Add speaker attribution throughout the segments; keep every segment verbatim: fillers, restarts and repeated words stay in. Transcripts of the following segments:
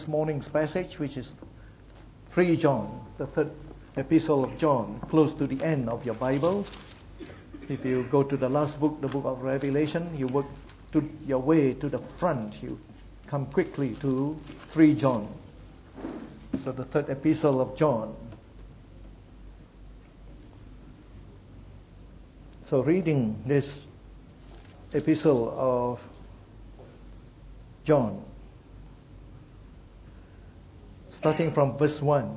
Speaker 1: this morning's passage, which is First John, the third epistle of John, close to the end of your Bible. If you go to the last book, the book of Revelation, you work to your way to the front, you come quickly to First John. So the third epistle of John. So reading this epistle of John, starting from verse one.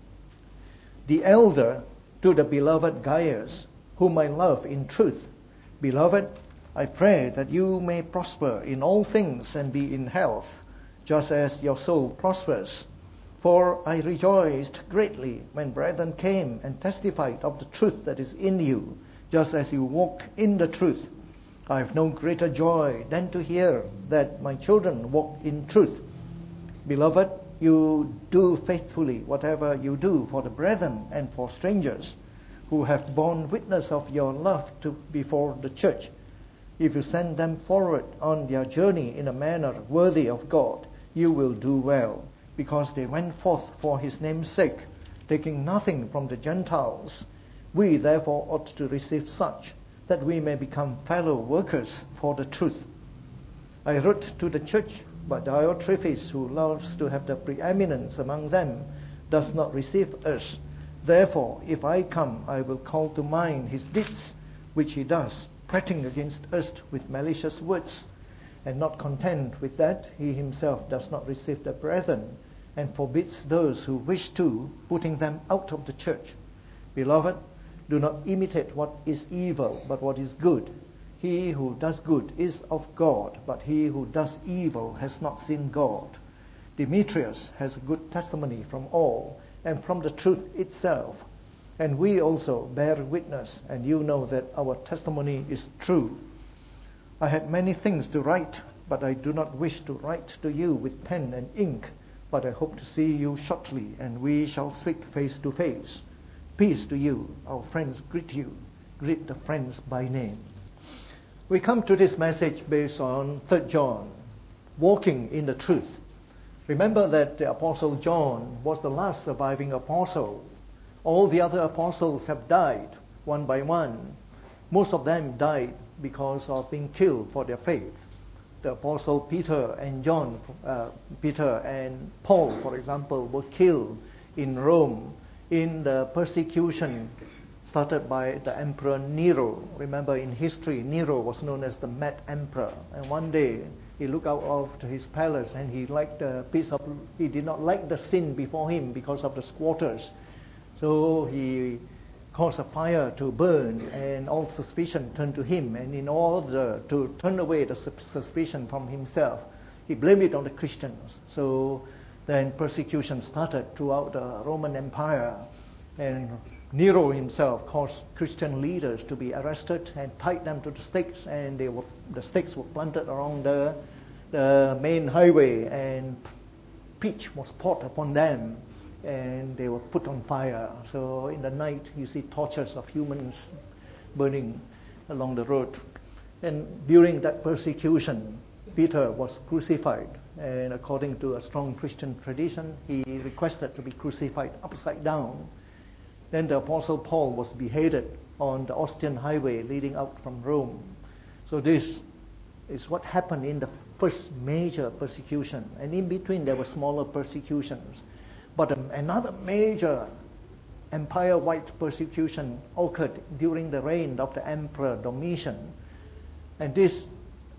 Speaker 1: The elder to the beloved Gaius, whom I love in truth. Beloved, I pray that you may prosper in all things and be in health, just as your soul prospers. For I rejoiced greatly when brethren came and testified of the truth that is in you, just as you walk in the truth. I have no greater joy than to hear that my children walk in truth. Beloved, you do faithfully whatever you do for the brethren and for strangers, who have borne witness of your love to before the church. If you send them forward on their journey in a manner worthy of God, you will do well, because they went forth for his name's sake, taking nothing from the Gentiles. We therefore ought to receive such, that we may become fellow workers for the truth. I wrote to the church, but Diotrephes, who loves to have the preeminence among them, does not receive us. Therefore, if I come, I will call to mind his deeds, which he does, prating against us with malicious words. And not content with that, he himself does not receive the brethren, and forbids those who wish to, putting them out of the church. Beloved, do not imitate what is evil, but what is good. He who does good is of God, but he who does evil has not seen God. Demetrius has a good testimony from all, and from the truth itself. And we also bear witness, and you know that our testimony is true. I had many things to write, but I do not wish to write to you with pen and ink, but I hope to see you shortly, and we shall speak face to face. Peace to you. Our friends greet you. Greet the friends by name. We come to this message based on Third John, walking in the truth. Remember that the Apostle John was the last surviving apostle. All the other apostles have died, one by one. Most of them died because of being killed for their faith. The Apostle Peter and John, uh, Peter and Paul, for example, were killed in Rome in the persecution started by the Emperor Nero. Remember, in history, Nero was known as the Mad Emperor. And one day, he looked out of his palace, and he liked a piece of. He did not like the scene before him because of the squatters. So he caused a fire to burn, and all suspicion turned to him. And in order to turn away the suspicion from himself, he blamed it on the Christians. So then persecution started throughout the Roman Empire, and Nero himself caused Christian leaders to be arrested and tied them to the stakes, and they were, the stakes were planted around the, the main highway, and pitch was poured upon them, and they were put on fire. So in the night, you see torches of humans burning along the road. And during that persecution, Peter was crucified, and according to a strong Christian tradition, he requested to be crucified upside down. Then the Apostle Paul was beheaded on the Ostian highway leading out from Rome. So this is what happened in the first major persecution. And in between there were smaller persecutions. But um, another major empire-wide persecution occurred during the reign of the Emperor Domitian. And this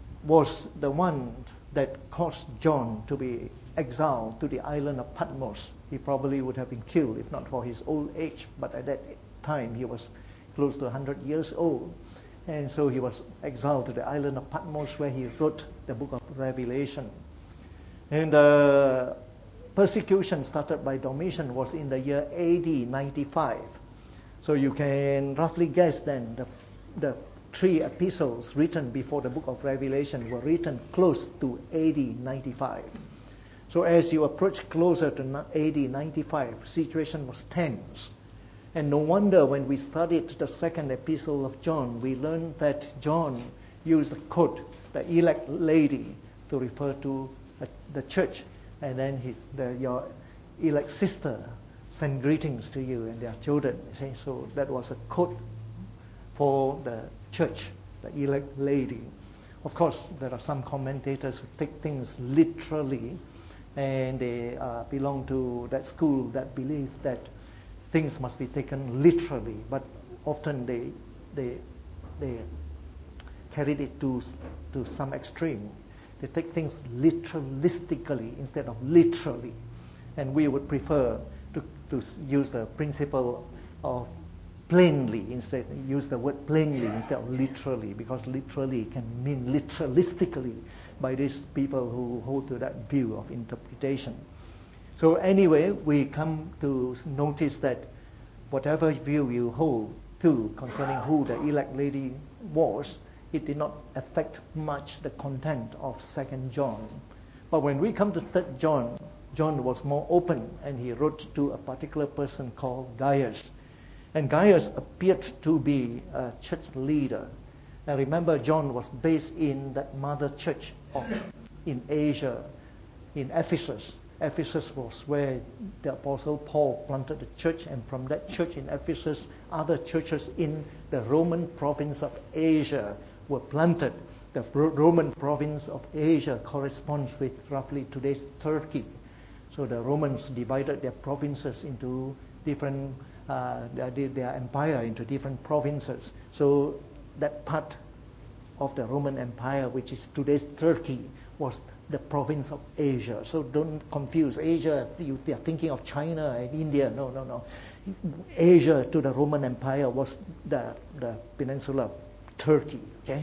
Speaker 1: was the one that caused John to be exiled to the island of Patmos. He probably would have been killed if not for his old age, but at that time he was close to one hundred years old. And so he was exiled to the island of Patmos, where he wrote the book of Revelation. And the persecution started by Domitian was in the year A D ninety-five. So you can roughly guess then the, the three epistles written before the book of Revelation were written close to A D ninety-five. So as you approach closer to A D ninety-five, situation was tense. And no wonder when we studied the second epistle of John, we learned that John used the quote, the elect lady, to refer to the church. and then his, the, your elect sister send greetings to you and their children. You see? So that was a code for the church, the elect lady. Of course, there are some commentators who take things literally, and they uh, belong to that school that believe that things must be taken literally, but often they they they carried it to to some extreme. They take things literalistically instead of literally, and we would prefer to to use the principle of plainly instead, use the word plainly instead of literally, because literally can mean literalistically by these people who hold to that view of interpretation. So anyway, we come to notice that whatever view you hold to concerning who the elect lady was, it did not affect much the content of Second John. But when we come to Third John, John was more open, and he wrote to a particular person called Gaius. And Gaius appeared to be a church leader. And remember, John was based in that mother church of, in Asia, in Ephesus. Ephesus was where the Apostle Paul planted the church, and from that church in Ephesus, other churches in the Roman province of Asia were planted. The Roman province of Asia corresponds with roughly today's Turkey. So the Romans divided their provinces into different Uh, their, their empire into different provinces. So that part of the Roman Empire, which is today's Turkey, was the province of Asia. So don't confuse Asia. You, they are thinking of China and India. No, no, no. Asia to the Roman Empire was the, the peninsula Turkey. Okay,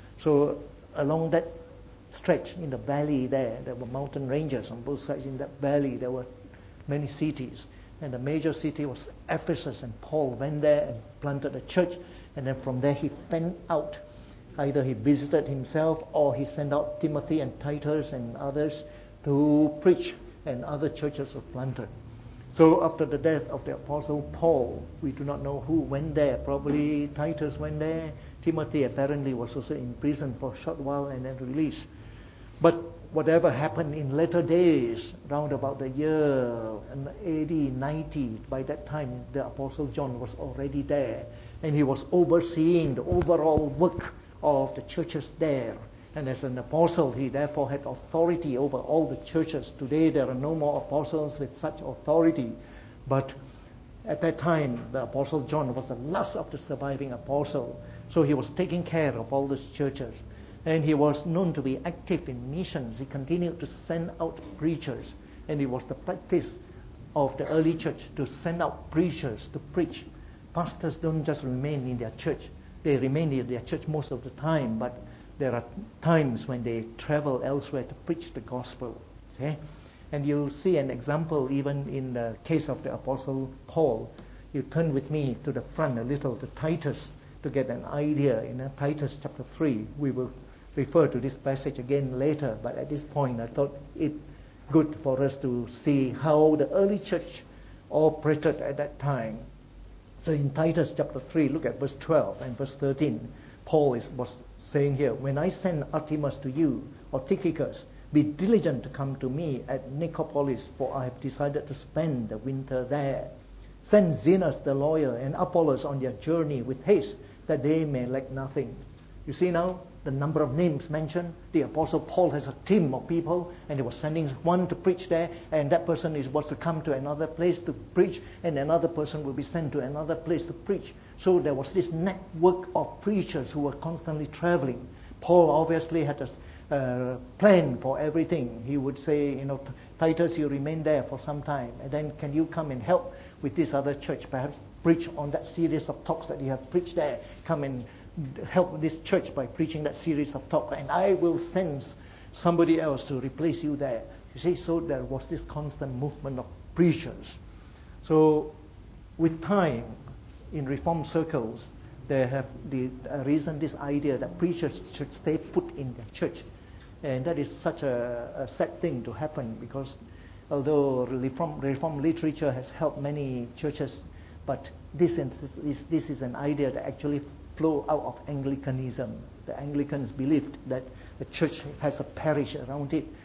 Speaker 1: so along that stretch in the valley there, there were mountain ranges on both sides. In that valley, there were many cities. And the major city was Ephesus, and Paul went there and planted a church, and then from there he sent out, either he visited himself or he sent out Timothy and Titus and others to preach, and other churches were planted. So after the death of the Apostle Paul, we do not know who went there. Probably Titus went there. Timothy apparently was also in prison for a short while and then released. But whatever happened in later days, round about the year A D ninety, by that time the Apostle John was already there, and he was overseeing the overall work of the churches there. And as an apostle, he therefore had authority over all the churches. Today there are no more apostles with such authority, but at that time the Apostle John was the last of the surviving apostle, so he was taking care of all these churches. And he was known to be active in missions. He continued to send out preachers. And it was the practice of the early church to send out preachers to preach. Pastors don't just remain in their church. They remain in their church most of the time, but there are times when they travel elsewhere to preach the gospel. Okay? And you'll see an example even in the case of the Apostle Paul. You turn with me to the front a little, to Titus, to get an idea. In Titus chapter three, we will refer to this passage again later, but at this point I thought it good for us to see how the early church operated at that time. So in Titus chapter three, look at verse twelve and verse thirteen. Paul is, was saying here, "When I send Artemas to you, or Tychicus, be diligent to come to me at Nicopolis, for I have decided to spend the winter there. Send Zenas the lawyer and Apollos on their journey with haste, that they may lack nothing." You see now the number of names mentioned. The Apostle Paul has a team of people, and he was sending one to preach there, and that person is was to come to another place to preach, and another person will be sent to another place to preach. So there was this network of preachers who were constantly traveling. Paul obviously had a uh, plan for everything. He would say, you know, Titus, you remain there for some time, and then can you come and help with this other church, perhaps preach on that series of talks that you have preached there. Come and help this church by preaching that series of talks, and I will send somebody else to replace you there. You see, so there was this constant movement of preachers. So with time, in Reformed circles, they have the, arisen this idea that preachers should stay put in their church. And that is such a, a sad thing to happen, because although Reform, Reformed literature has helped many churches, but this is, this is an idea that actually flow out of Anglicanism. The Anglicans believed that the church has a parish around it,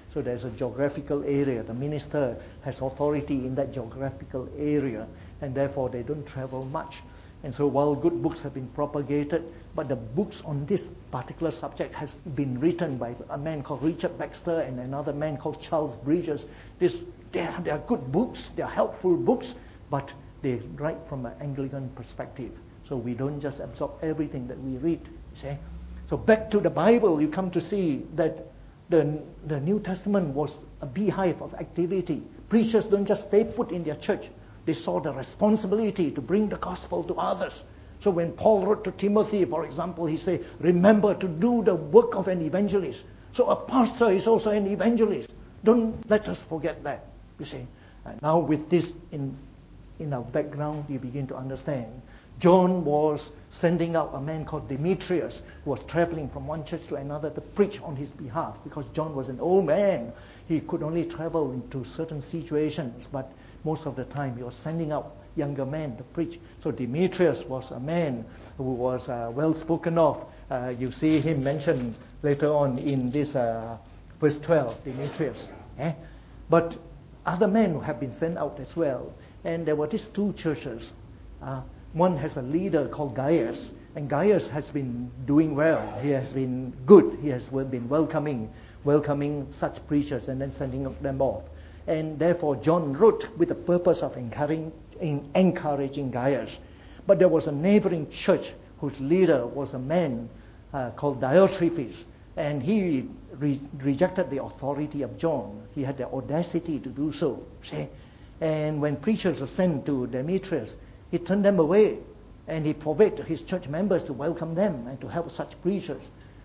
Speaker 1: So there's a geographical area. The minister has authority in that geographical area, and therefore they don't travel much. And so while good books have been propagated, but the books on this particular subject has been written by a man called Richard Baxter and another man called Charles Bridges. This, they are, they are good books, they are helpful books, but they write from an Anglican perspective. So we don't just absorb everything that we read, you see. So back to the Bible, you come to see that the, the New Testament was a beehive of activity. Preachers don't just stay put in their church. They saw the responsibility to bring the gospel to others. So when Paul wrote to Timothy, for example, he said, remember to do the work of an evangelist. So a pastor is also an evangelist. Don't let us forget that, you see. And now with this in, in our background, you begin to understand. John was sending out a man called Demetrius, who was traveling from one church to another to preach on his behalf, because John was an old man. He could only travel into certain situations, but most of the time he was sending out younger men to preach. So Demetrius was a man who was uh, well spoken of. Uh, you see him mentioned later on in this uh, verse twelve, Demetrius. Eh? But other men have been sent out as well. And there were these two churches. Uh, one has a leader called Gaius, and Gaius has been doing well. He has been good. He has been welcoming, welcoming such preachers and then sending them off. And therefore John wrote with the purpose of encouraging, encouraging Gaius. But there was a neighboring church whose leader was a man uh, called Diotrephes, and he re- rejected the authority of John. He had the audacity to do so. See? And when preachers were sent to Demetrius, he turned them away, and he forbade his church members to welcome them and to help such preachers.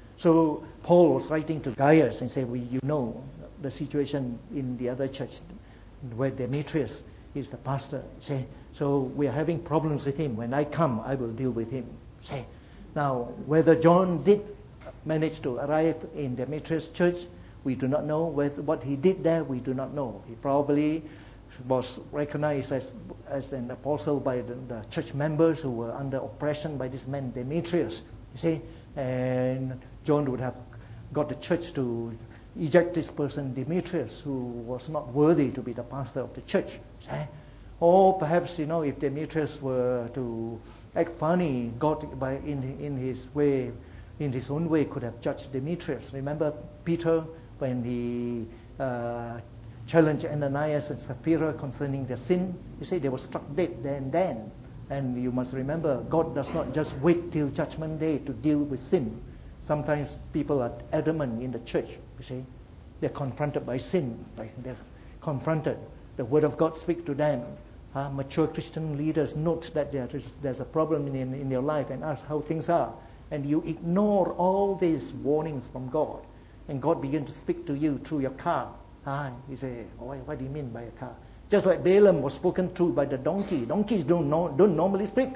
Speaker 1: So Paul was writing to Gaius and said, well, you know the situation in the other church where Demetrius is the pastor. Say, so we are having problems with him. When I come, I will deal with him. Say, now whether John did manage to arrive in Demetrius' church, we do not know. Whether, what he did there, we do not know. He probably was recognized as as an apostle by the, the church members who were under oppression by this man Demetrius. You see, and John would have got the church to eject this person Demetrius, who was not worthy to be the pastor of the church. See? Or perhaps, you know, if Demetrius were to act funny, God by in in his way, in his own way, could have judged Demetrius. Remember Peter when he uh, challenged Ananias and Sapphira concerning their sin? You see, they were struck dead there and then. And you must remember, God does not just wait till Judgment Day to deal with sin. Sometimes people are adamant in the church, you see. They're confronted by sin. Like they're confronted. The Word of God speaks to them. Uh, mature Christian leaders note that there is, there's a problem in, in your life and ask how things are. And you ignore all these warnings from God. And God begins to speak to you through your car. Ah, you say, oh, what do you mean by a car? Just like Balaam was spoken to by the donkey. Donkeys don't know, don't normally speak.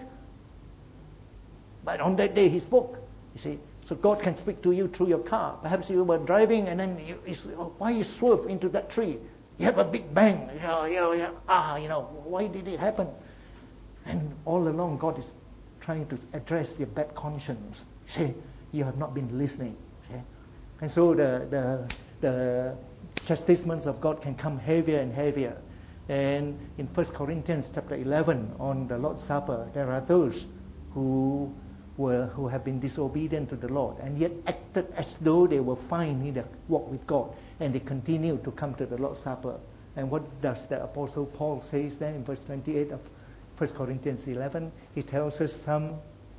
Speaker 1: But on that day he spoke. You see, so God can speak to you through your car. Perhaps you were driving and then you, you oh, why you swerve into that tree? You have a big bang. Yeah, yeah, yeah. Ah, you know, why did it happen? And all along God is trying to address your bad conscience. See, you have not been listening. See? And so the the the chastisements of God can come heavier and heavier. And in First Corinthians chapter eleven on the Lord's Supper, there are those who were who have been disobedient to the Lord and yet acted as though they were fine in their walk with God, and they continue to come to the Lord's Supper. And what does the Apostle Paul say then in verse twenty-eight of First Corinthians eleven? He tells us some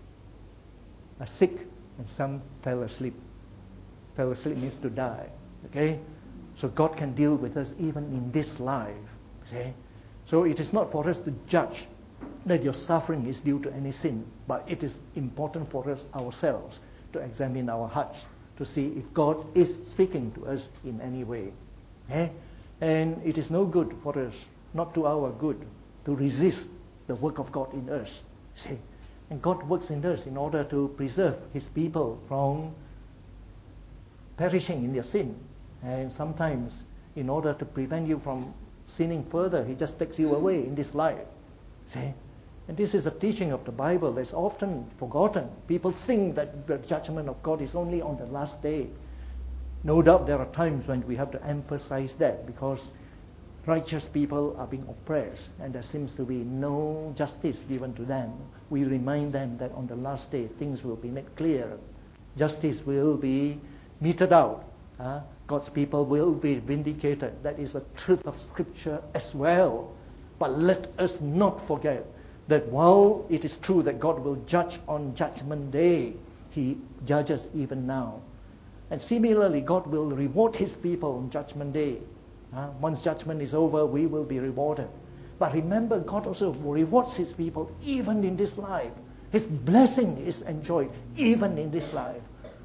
Speaker 1: are sick and some fell asleep. Fell asleep means to die. Okay? So God can deal with us even in this life. See? So it is not for us to judge that your suffering is due to any sin, but it is important for us ourselves to examine our hearts to see if God is speaking to us in any way. Okay? And it is no good for us, not to our good, to resist the work of God in us. See? And God works in us in order to preserve His people from perishing in their sin. And sometimes, in order to prevent you from sinning further, He just takes you away in this life. See? And this is a teaching of the Bible that's often forgotten. People think that the judgment of God is only on the last day. No doubt there are times when we have to emphasize that because righteous people are being oppressed and there seems to be no justice given to them. We remind them that on the last day things will be made clear. Justice will be meted out. Uh, God's people will be vindicated. That is the truth of Scripture as well. But let us not forget that while it is true that God will judge on Judgment Day, He judges even now. And similarly, God will reward His people on Judgment Day. Uh, once judgment is over, we will be rewarded. But remember, God also rewards His people even in this life. His blessing is enjoyed even in this life.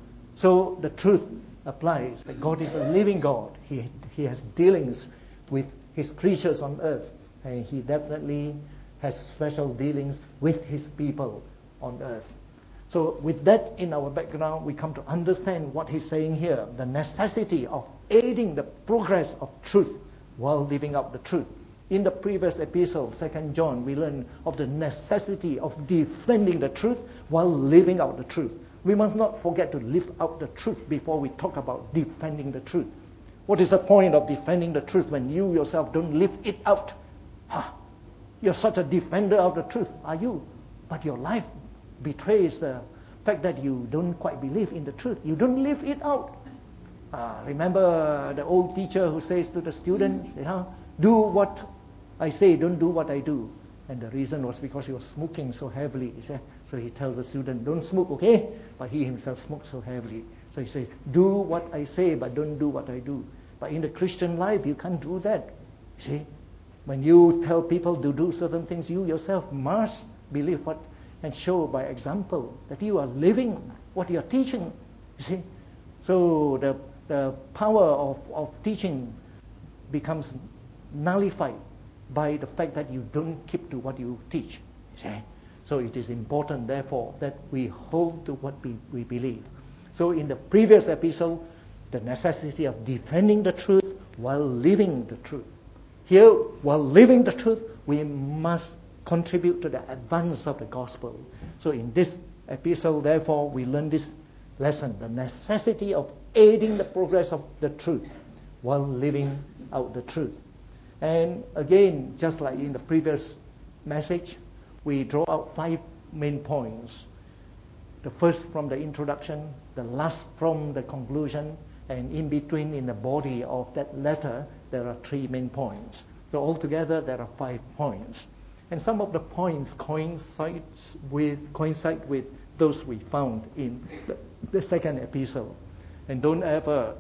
Speaker 1: So the truth applies that God is a living God. He, he has dealings with His creatures on earth. And He definitely has special dealings with His people on earth. So with that in our background, we come to understand what He's saying here, the necessity of aiding the progress of truth while living out the truth. In the previous epistle, Second John, we learned of the necessity of defending the truth while living out the truth. We must not forget to live out the truth before we talk about defending the truth. What is the point of defending the truth when you yourself don't live it out? Huh. You're such a defender of the truth, are you? But your life betrays the fact that you don't quite believe in the truth. You don't live it out. Uh, remember the old teacher who says to the students, you know, do what I say, don't do what I do. And the reason was because he was smoking so heavily. He said, so he tells the student, don't smoke, okay? But he himself smoked so heavily. So he says, do what I say, but don't do what I do. But in the Christian life, you can't do that. See? When you tell people to do certain things, you yourself must believe what and show by example that you are living what you are teaching. You see? So the the power of, of teaching becomes nullified by the fact that you don't keep to what you teach. You see? So it is important, therefore, that we hold to what we, we believe. So in the previous episode, the necessity of defending the truth while living the truth. Here, while living the truth, we must contribute to the advance of the gospel. So in this episode, therefore, we learn this lesson, the necessity of aiding the progress of the truth while living out the truth. And again, just like in the previous message, we draw out five main points. The first from the introduction, the last from the conclusion, and in between in the body of that letter, there are three main points. So altogether, there are five points. And some of the points coincide with, coincide with those we found in the, the second episode. And don't ever,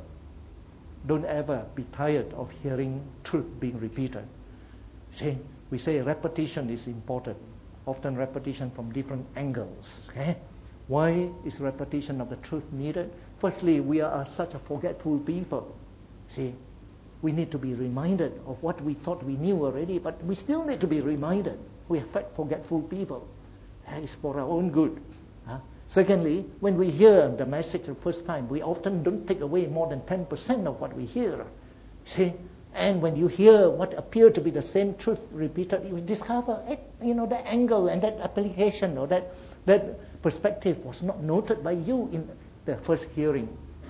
Speaker 1: don't ever be tired of hearing truth being repeated. See, we say repetition is important. Often repetition from different angles. Okay? Why is repetition of the truth needed? Firstly, we are such a forgetful people. See, we need to be reminded of what we thought we knew already, but we still need to be reminded. We are fat, forgetful people. That is for our own good. Huh? Secondly, when we hear the message the first time, we often don't take away more than ten percent of what we hear. See? And when you hear what appear to be the same truth repeated, you discover, eh, you know, that angle and that application or that that perspective was not noted by you in the first hearing.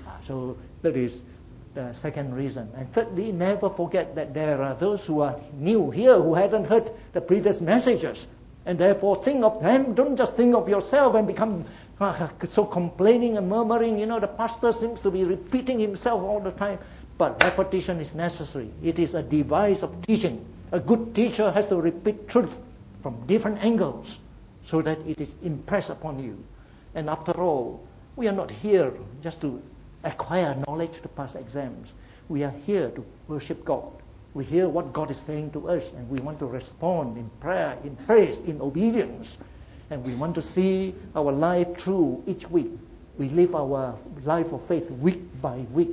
Speaker 1: So that is the second reason. And thirdly, never forget that there are those who are new here who hadn't heard the previous messages. And therefore think of them. Don't just think of yourself and become uh, so complaining and murmuring. You know, the pastor seems to be repeating himself all the time. But repetition is necessary. It is a device of teaching. A good teacher has to repeat truth from different angles so that it is impressed upon you. And after all, we are not here just to acquire knowledge to pass exams. We are here to worship God. We hear what God is saying to us, and we want to respond in prayer, in praise, in obedience. And we want to see our life through each week. We live our life of faith week by week.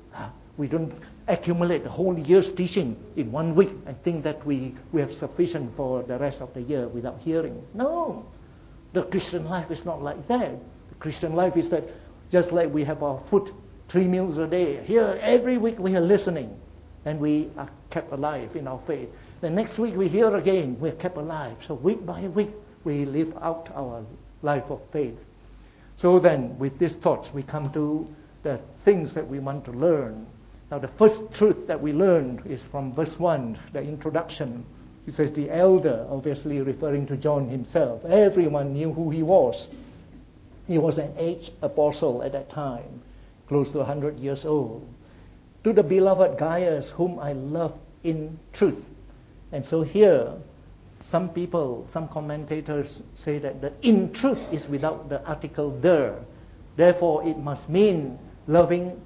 Speaker 1: We don't accumulate the whole year's teaching in one week and think that we, we have sufficient for the rest of the year without hearing. No. The Christian life is not like that. The Christian life is that just like we have our food three meals a day, here every week we are listening and we are kept alive in our faith. The next week we hear again, we are kept alive. So week by week we live out our life of faith. So then with these thoughts we come to the things that we want to learn. Now the first truth that we learned is from verse one, the introduction. He says the elder, obviously referring to John himself. Everyone knew who he was. He was an aged apostle at that time, close to one hundred years old. To the beloved Gaius, whom I love in truth. And so here, some people, some commentators say that the in truth is without the article der. Therefore, it must mean loving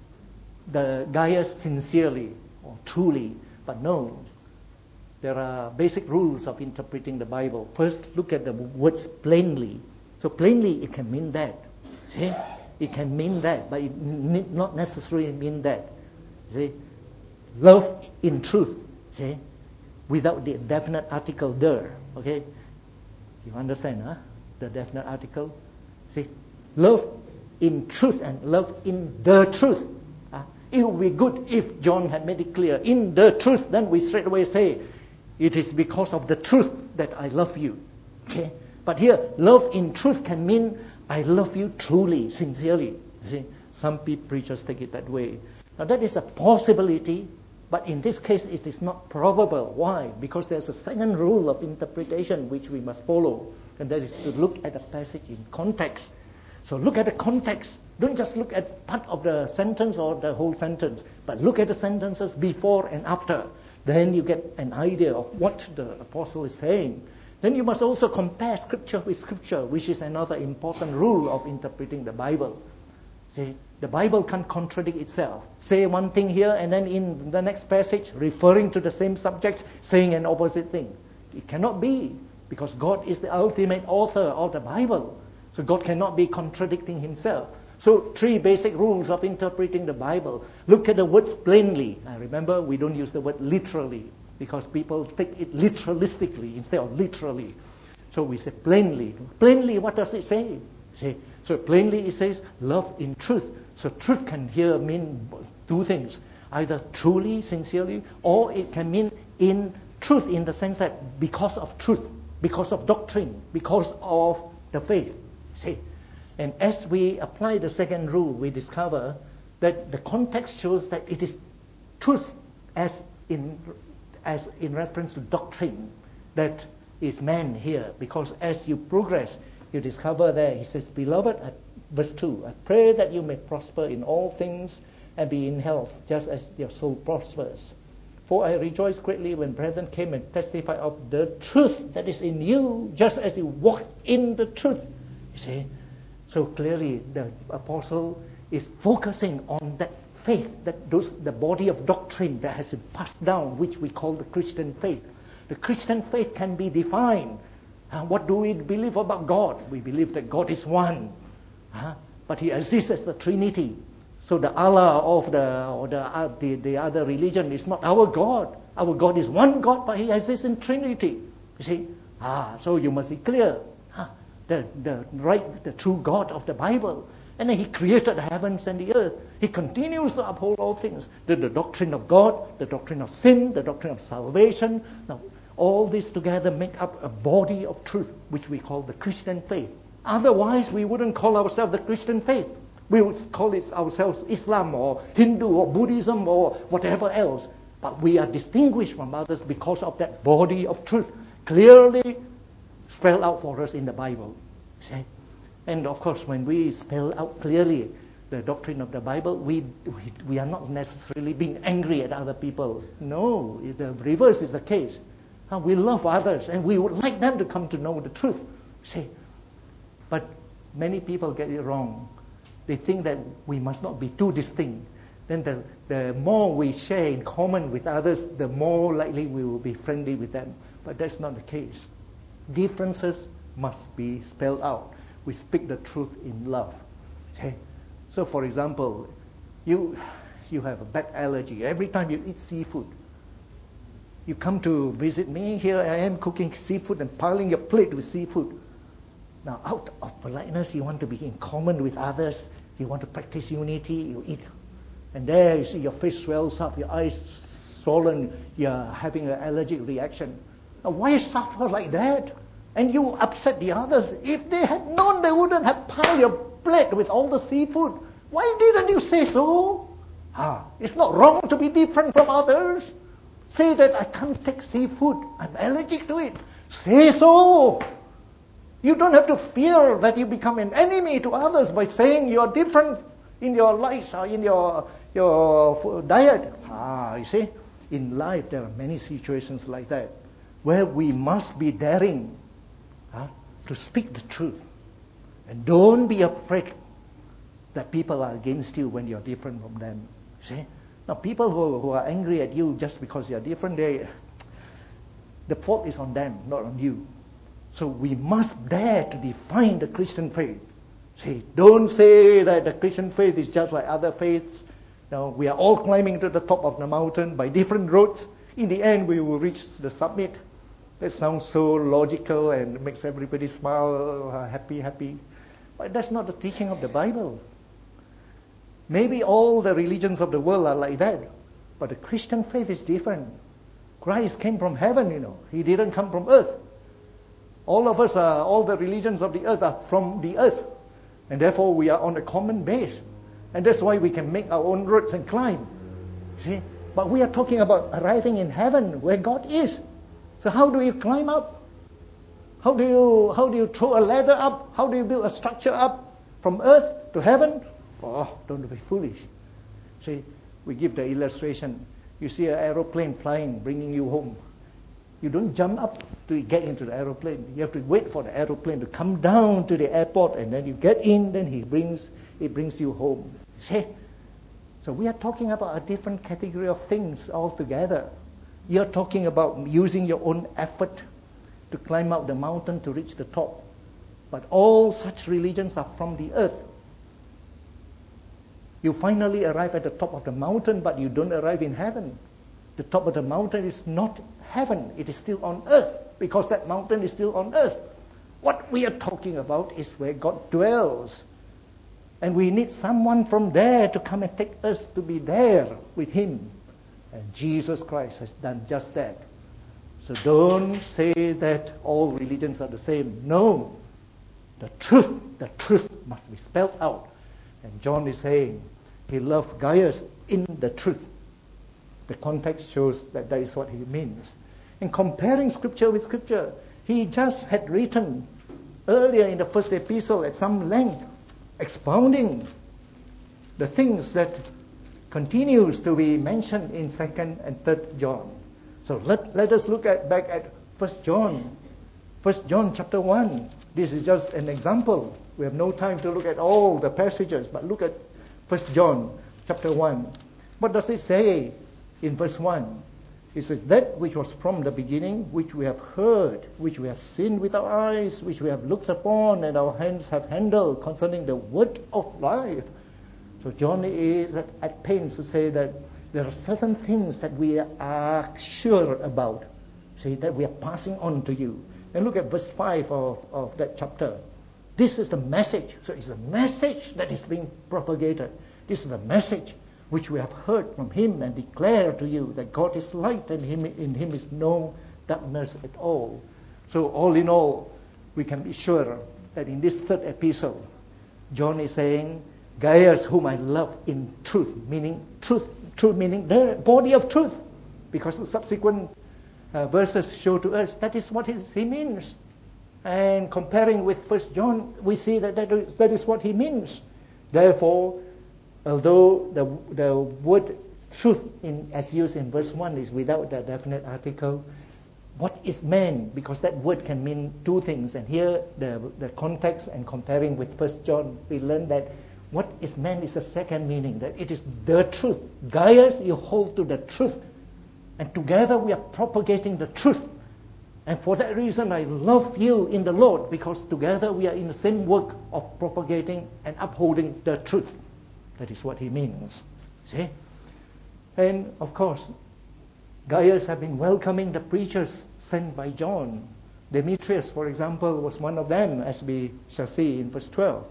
Speaker 1: the Gaius sincerely or truly. But no, there are basic rules of interpreting the Bible. First, look at the words plainly. So plainly, it can mean that. See? It can mean that, but it need not necessarily mean that. See? Love in truth. See? Without the definite article der. Okay? You understand, huh? The definite article. See? Love in truth and love in the truth. Uh, it would be good if John had made it clear. In the truth, then we straight away say, it is because of the truth that I love you. Okay? But here, love in truth can mean I love you truly, sincerely. You see? Some people, preachers take it that way. Now that is a possibility, but in this case it is not probable. Why? Because there's a second rule of interpretation which we must follow, and that is to look at the passage in context. So look at the context. Don't just look at part of the sentence or the whole sentence, but look at the sentences before and after. Then you get an idea of what the apostle is saying. Then you must also compare scripture with scripture, which is another important rule of interpreting the Bible. See, the Bible can't contradict itself. Say one thing here and then in the next passage, referring to the same subject, saying an opposite thing. It cannot be, because God is the ultimate author of the Bible. So God cannot be contradicting himself. So three basic rules of interpreting the Bible. Look at the words plainly. Now remember, we don't use the word literally, because people take it literalistically instead of literally. So we say plainly. Plainly, what does it say? See? So plainly it says love in truth. So truth can here mean two things. Either truly, sincerely, or it can mean in truth, in the sense that because of truth, because of doctrine, because of the faith. See? And as we apply the second rule, we discover that the context shows that it is truth as in as in reference to doctrine that is meant here. Because as you progress, you discover there, he says, Beloved, at verse two, I pray that you may prosper in all things and be in health, just as your soul prospers. For I rejoiced greatly when brethren came and testified of the truth that is in you, just as you walk in the truth. You see? So clearly the apostle is focusing on that faith, that those the body of doctrine that has been passed down, which we call the Christian faith. The Christian faith can be defined. Uh, what do we believe about God? We believe that God is one, uh, but He exists as the Trinity. So the Allah of the or the, uh, the the other religion is not our God. Our God is one God, but He exists in Trinity. You see? Ah, so you must be clear. Uh, the the right, the true God of the Bible. And then He created the heavens and the earth. He continues to uphold all things. The, the doctrine of God, the doctrine of sin, the doctrine of salvation. Now, all this together make up a body of truth, which we call the Christian faith. Otherwise, we wouldn't call ourselves the Christian faith. We would call it ourselves Islam or Hindu or Buddhism or whatever else. But we are distinguished from others because of that body of truth, clearly spelled out for us in the Bible. See? And of course, when we spell out clearly the doctrine of the Bible, we, we we are not necessarily being angry at other people. No, the reverse is the case. We love others and we would like them to come to know the truth. See? But many people get it wrong. They think that we must not be too distinct. Then the, the more we share in common with others, the more likely we will be friendly with them. But that's not the case. Differences must be spelled out. We speak the truth in love. Okay? So for example, you you have a bad allergy. Every time you eat seafood, you come to visit me, here I am cooking seafood and piling your plate with seafood. Now out of politeness, you want to be in common with others, you want to practice unity, you eat. And there you see your face swells up, your eyes swollen, you're having an allergic reaction. Now why suffer like that? And you upset the others. If they had known, they wouldn't have piled your plate with all the seafood. Why didn't you say so? Ah, it's not wrong to be different from others. Say that I can't take seafood. I'm allergic to it. Say so. You don't have to fear that you become an enemy to others by saying you are different in your lives or in your your diet. Ah, you see, in life there are many situations like that where we must be daring huh, to speak the truth. And don't be afraid that people are against you when you're different from them. See? Now, people who, who are angry at you just because you're different, they, the fault is on them, not on you. So we must dare to define the Christian faith. See, don't say that the Christian faith is just like other faiths. Now, we are all climbing to the top of the mountain by different roads. In the end, we will reach the summit. That sounds so logical and makes everybody smile, uh, happy, happy. But that's not the teaching of the Bible. Maybe all the religions of the world are like that. But the Christian faith is different. Christ came from heaven, you know. He didn't come from earth. All of us are, all the religions of the earth are from the earth. And therefore we are on a common base. And that's why we can make our own roads and climb. See? But we are talking about arriving in heaven where God is. So how do you climb up? How do you how do you throw a ladder up? How do you build a structure up from earth to heaven? Oh, don't be foolish. See, we give the illustration. You see an aeroplane flying, bringing you home. You don't jump up to get into the aeroplane. You have to wait for the aeroplane to come down to the airport, and then you get in, then he brings it brings you home. See? So we are talking about a different category of things altogether. You're talking about using your own effort to climb up the mountain to reach the top. But all such religions are from the earth. You finally arrive at the top of the mountain, but you don't arrive in heaven. The top of the mountain is not heaven. It is still on earth, because that mountain is still on earth. What we are talking about is where God dwells. And we need someone from there to come and take us to be there with Him. And Jesus Christ has done just that. So don't say that all religions are the same. No. The truth, the truth must be spelled out. And John is saying he loved Gaius in the truth. The context shows that that is what he means. In comparing Scripture with Scripture, he just had written earlier in the first epistle at some length, expounding the things that continues to be mentioned in second and third John. So let, let us look at back at First John. First John chapter one. This is just an example. We have no time to look at all the passages, but look at First John chapter one. What does it say in verse one? It says, that which was from the beginning, which we have heard, which we have seen with our eyes, which we have looked upon, and our hands have handled concerning the word of life. So John is at, at pains to say that there are certain things that we are sure about, see, that we are passing on to you. And look at verse five of, of that chapter. This is the message. So it's a message that is being propagated. This is the message which we have heard from Him and declare to you, that God is light and him, in Him is no darkness at all. So all in all, we can be sure that in this third epistle, John is saying, Gaius, whom I love in truth, meaning truth, truth meaning the body of truth, because the subsequent uh, verses show to us that is what he means. And comparing with First John, we see that that is, that is what he means. Therefore, although the the word truth in, as used in verse one is without the definite article, what is meant? Because that word can mean two things. And here the the context and comparing with First John, we learn that what is meant is the second meaning, that it is the truth. Gaius, you hold to the truth. And together we are propagating the truth. And for that reason, I love you in the Lord, because together we are in the same work of propagating and upholding the truth. That is what he means. See? And of course, Gaius have been welcoming the preachers sent by John. Demetrius, for example, was one of them, as we shall see in verse twelve.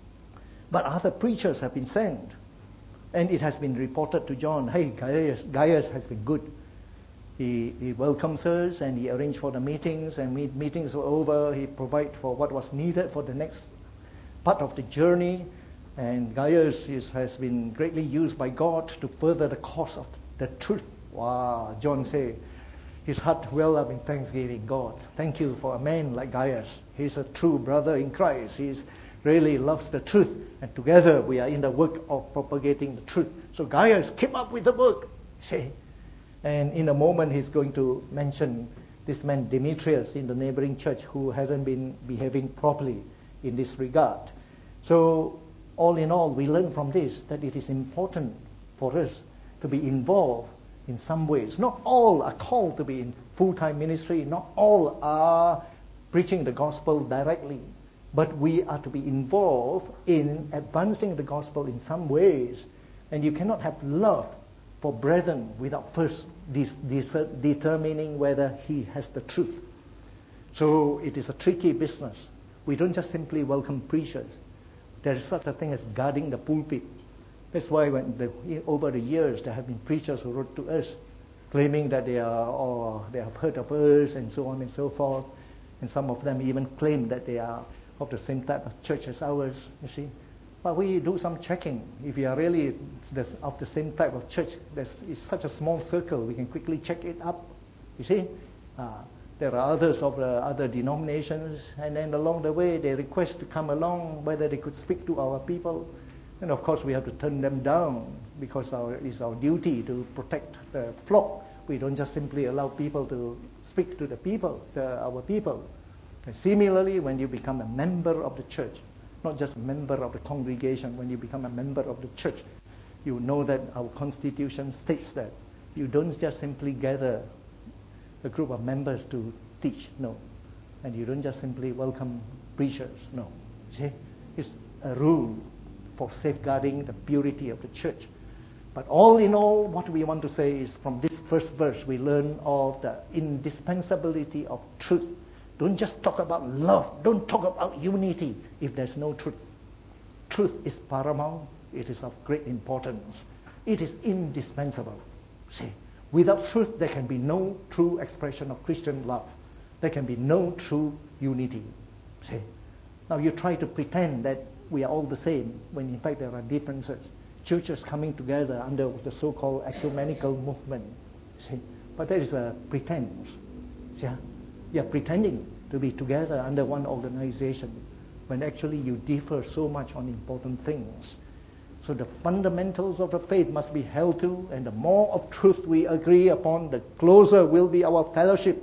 Speaker 1: But other preachers have been sent. And it has been reported to John, hey, Gaius, Gaius has been good. He, he welcomes us, and he arranged for the meetings, and meet, meetings were over. He provided for what was needed for the next part of the journey. And Gaius is, has been greatly used by God to further the cause of the truth. Wow, John say, his heart well up in thanksgiving. God, thank you for a man like Gaius. He's a true brother in Christ. He really loves the truth. And together we are in the work of propagating the truth. So Gaius, keep up with the work. See? And in a moment he's going to mention this man Demetrius in the neighboring church who hasn't been behaving properly in this regard. So all in all, we learn from this that it is important for us to be involved in some ways. Not all are called to be in full-time ministry. Not all are preaching the gospel directly. But we are to be involved in advancing the gospel in some ways. And you cannot have love for brethren without first this, this, uh, determining whether he has the truth. So it is a tricky business. We don't just simply welcome preachers. There is such a thing as guarding the pulpit. That's why when the, over the years there have been preachers who wrote to us claiming that they are or they have heard of us and so on and so forth. And some of them even claim that they are of the same type of church as ours, you see. But we do some checking. If you are really of the same type of church, there's it's such a small circle, we can quickly check it up, you see. Uh, there are others of the other denominations, and then along the way they request to come along, whether they could speak to our people. And of course we have to turn them down because our, it's our duty to protect the flock. We don't just simply allow people to speak to the people, the, our people. And similarly, when you become a member of the church, not just a member of the congregation, when you become a member of the church, you know that our constitution states that you don't just simply gather a group of members to teach, no. And you don't just simply welcome preachers, no. See, it's a rule for safeguarding the purity of the church. But all in all, what we want to say is from this first verse, we learn of the indispensability of truth. Don't just talk about love. Don't talk about unity if there's no truth. Truth is paramount. It is of great importance. It is indispensable. See, without truth, there can be no true expression of Christian love. There can be no true unity. See, now you try to pretend that we are all the same when in fact there are differences. Churches coming together under the so-called ecumenical movement. See, but that is a pretense. See, you're pretending to be together under one organization when actually you differ so much on important things. So the fundamentals of the faith must be held to, and the more of truth we agree upon, the closer will be our fellowship.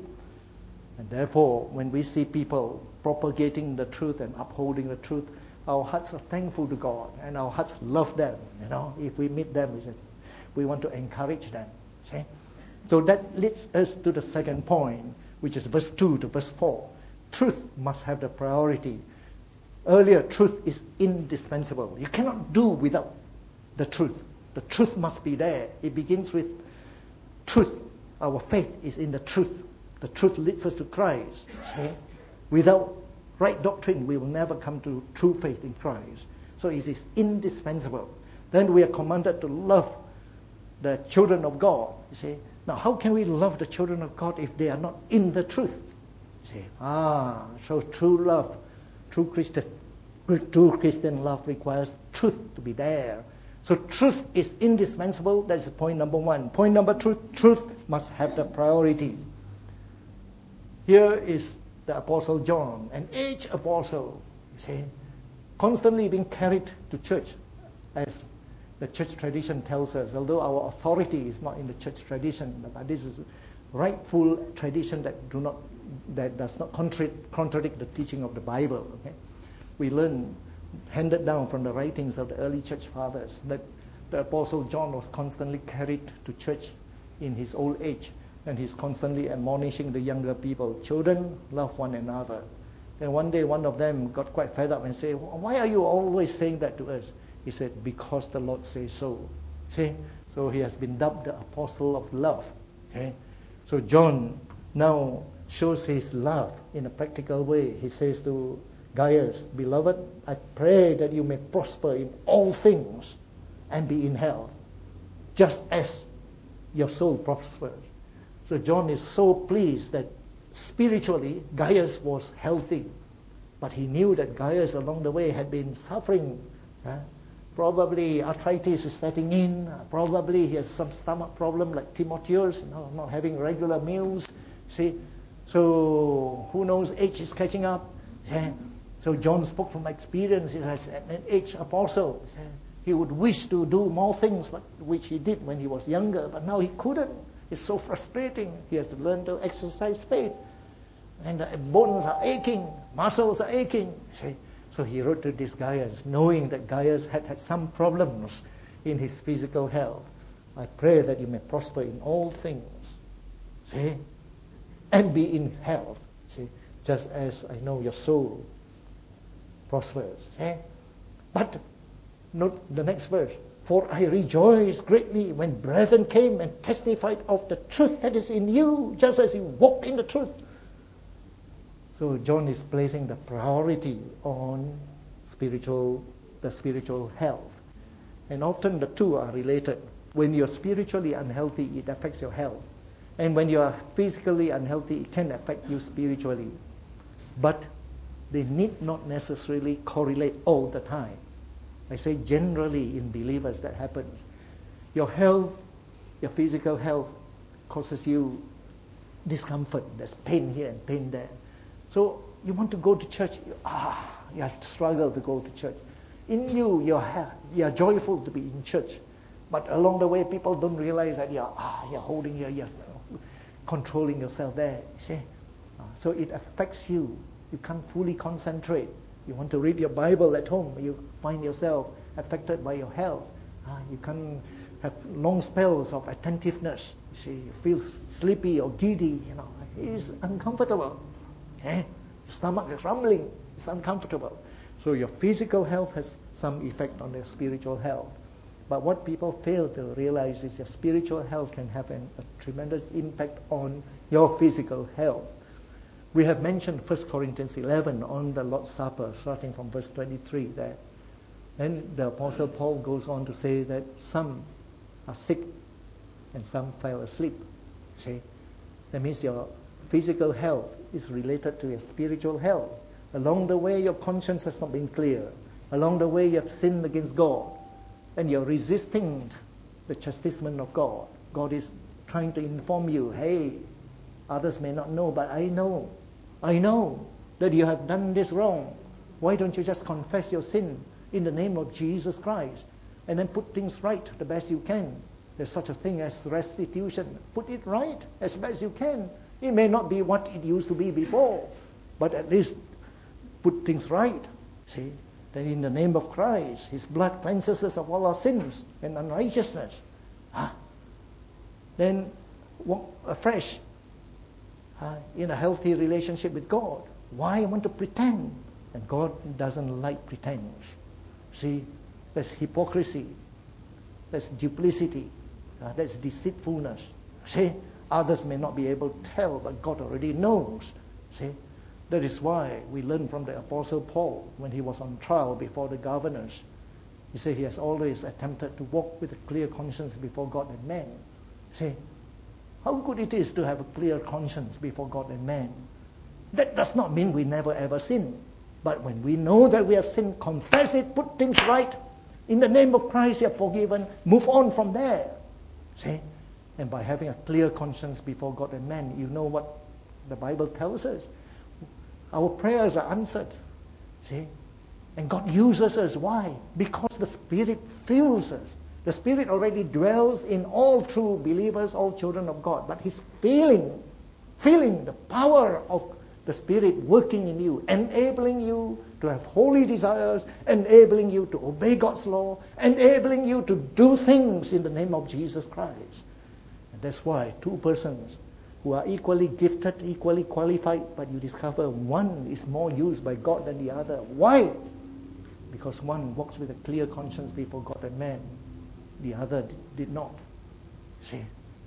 Speaker 1: And therefore, when we see people propagating the truth and upholding the truth, our hearts are thankful to God, and our hearts love them. You know, if we meet them, we say, we want to encourage them. See? So that leads us to the second point, which is verse two to verse four. Truth must have the priority. Earlier, truth is indispensable. You cannot do without the truth. The truth must be there. It begins with truth. Our faith is in the truth. The truth leads us to Christ. See? Without right doctrine, we will never come to true faith in Christ. So it is indispensable. Then we are commanded to love the children of God. You see? Now, how can we love the children of God if they are not in the truth? You see? Ah, so true love, true Christian, true Christian love requires truth to be there. So truth is indispensable. That is point number one. Point number two, truth must have the priority. Here is the Apostle John, an aged apostle, you see, constantly being carried to church, as the church tradition tells us, although our authority is not in the church tradition, but this is rightful tradition that do not that does not contradict, contradict the teaching of the Bible. Okay? We learn, handed down from the writings of the early church fathers, that the Apostle John was constantly carried to church in his old age, and he's constantly admonishing the younger people, children, love one another. Then one day one of them got quite fed up and said, why are you always saying that to us? He said, because the Lord says so. See? So he has been dubbed the apostle of love. Okay? So John now shows his love in a practical way. He says to Gaius, beloved, I pray that you may prosper in all things and be in health, just as your soul prospers. So John is so pleased that spiritually Gaius was healthy. But he knew that Gaius along the way had been suffering uh, Probably arthritis is setting in. Probably he has some stomach problem like Timotheus, you know, not having regular meals. See, so who knows, age is catching up. See? So John spoke from experience. He has an aged apostle. See? He would wish to do more things, but which he did when he was younger, but now he couldn't. It's so frustrating. He has to learn to exercise faith. And the bones are aching, muscles are aching. See? So he wrote to this Gaius, knowing that Gaius had had some problems in his physical health. I pray that you may prosper in all things. See? And be in health. See? Just as I know your soul prospers. See? But note the next verse. For I rejoiced greatly when brethren came and testified of the truth that is in you, just as you walk in the truth. So John is placing the priority on spiritual, the spiritual health. And often the two are related. When you're spiritually unhealthy, it affects your health. And when you are physically unhealthy, it can affect you spiritually. But they need not necessarily correlate all the time. I say generally in believers that happens. Your health, your physical health causes you discomfort. There's pain here and pain there. So you want to go to church, you, ah, you have to struggle to go to church. In you, you're, you're joyful to be in church. But along the way, people don't realize that you're, ah, you're holding, your, you're controlling yourself there. You see? Uh, so it affects you. You can't fully concentrate. You want to read your Bible at home, you find yourself affected by your health. Uh, you can't have long spells of attentiveness. You see, you feel sleepy or giddy. You know, it's uncomfortable. Eh? Your stomach is rumbling. It's uncomfortable. So your physical health has some effect on your spiritual health. But what people fail to realize is your spiritual health can have an, a tremendous impact on your physical health. We have mentioned First Corinthians eleven on the Lord's Supper, starting from verse twenty-three there. Then the Apostle Paul goes on to say that some are sick and some fell asleep. See? That means your physical health is related to your spiritual health. Along the way, your conscience has not been clear. Along the way, you have sinned against God. And you're resisting the chastisement of God. God is trying to inform you, hey, others may not know, but I know. I know that you have done this wrong. Why don't you just confess your sin in the name of Jesus Christ and then put things right the best you can? There's such a thing as restitution. Put it right as best you can. It may not be what it used to be before, but at least put things right. See? That in the name of Christ, His blood cleanses us of all our sins and unrighteousness. Huh? Then walk afresh uh, in a healthy relationship with God. Why want to pretend? And God doesn't like pretense. See, that's hypocrisy. That's duplicity. Uh, that's deceitfulness. See, others may not be able to tell, but God already knows. See, that is why we learn from the Apostle Paul when he was on trial before the governors. He said he has always attempted to walk with a clear conscience before God and man. See, how good it is to have a clear conscience before God and man. That does not mean we never ever sin. But when we know that we have sinned, confess it, put things right. In the name of Christ, you are forgiven. Move on from there. See? And by having a clear conscience before God and man, you know what the Bible tells us. Our prayers are answered. See? And God uses us. Why? Because the Spirit fills us. The Spirit already dwells in all true believers, all children of God. But He's feeling, feeling the power of the Spirit working in you, enabling you to have holy desires, enabling you to obey God's law, enabling you to do things in the name of Jesus Christ. And that's why two persons who are equally gifted, equally qualified, but you discover one is more used by God than the other. Why? Because one walks with a clear conscience before God and man. The other d- did not. See?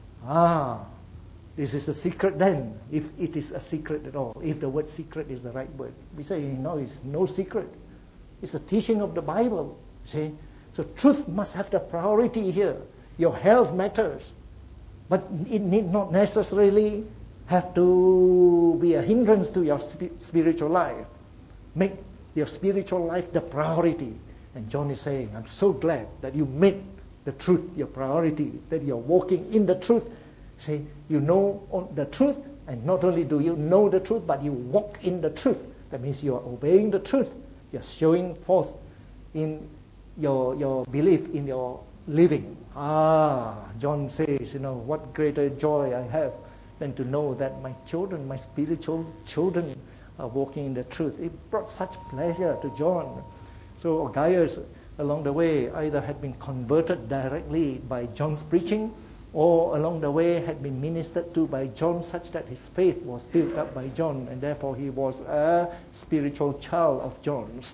Speaker 1: Ah, this is a secret then, if it is a secret at all. If the word secret is the right word. We say, no, it's no secret. It's the teaching of the Bible. See? So truth must have the priority here. Your health matters. But it need not necessarily have to be a hindrance to your sp- spiritual life. Make your spiritual life the priority. And John is saying, I'm so glad that you made the truth your priority, that you're walking in the truth. See, you know the truth, and not only do you know the truth, but you walk in the truth. That means you are obeying the truth. You're showing forth in your your belief in your living. Ah, John says, you know, what greater joy I have than to know that my children, my spiritual children, are walking in the truth. It brought such pleasure to John. So Gaius, along the way, either had been converted directly by John's preaching, or along the way had been ministered to by John, such that his faith was built up by John, and therefore he was a spiritual child of John's.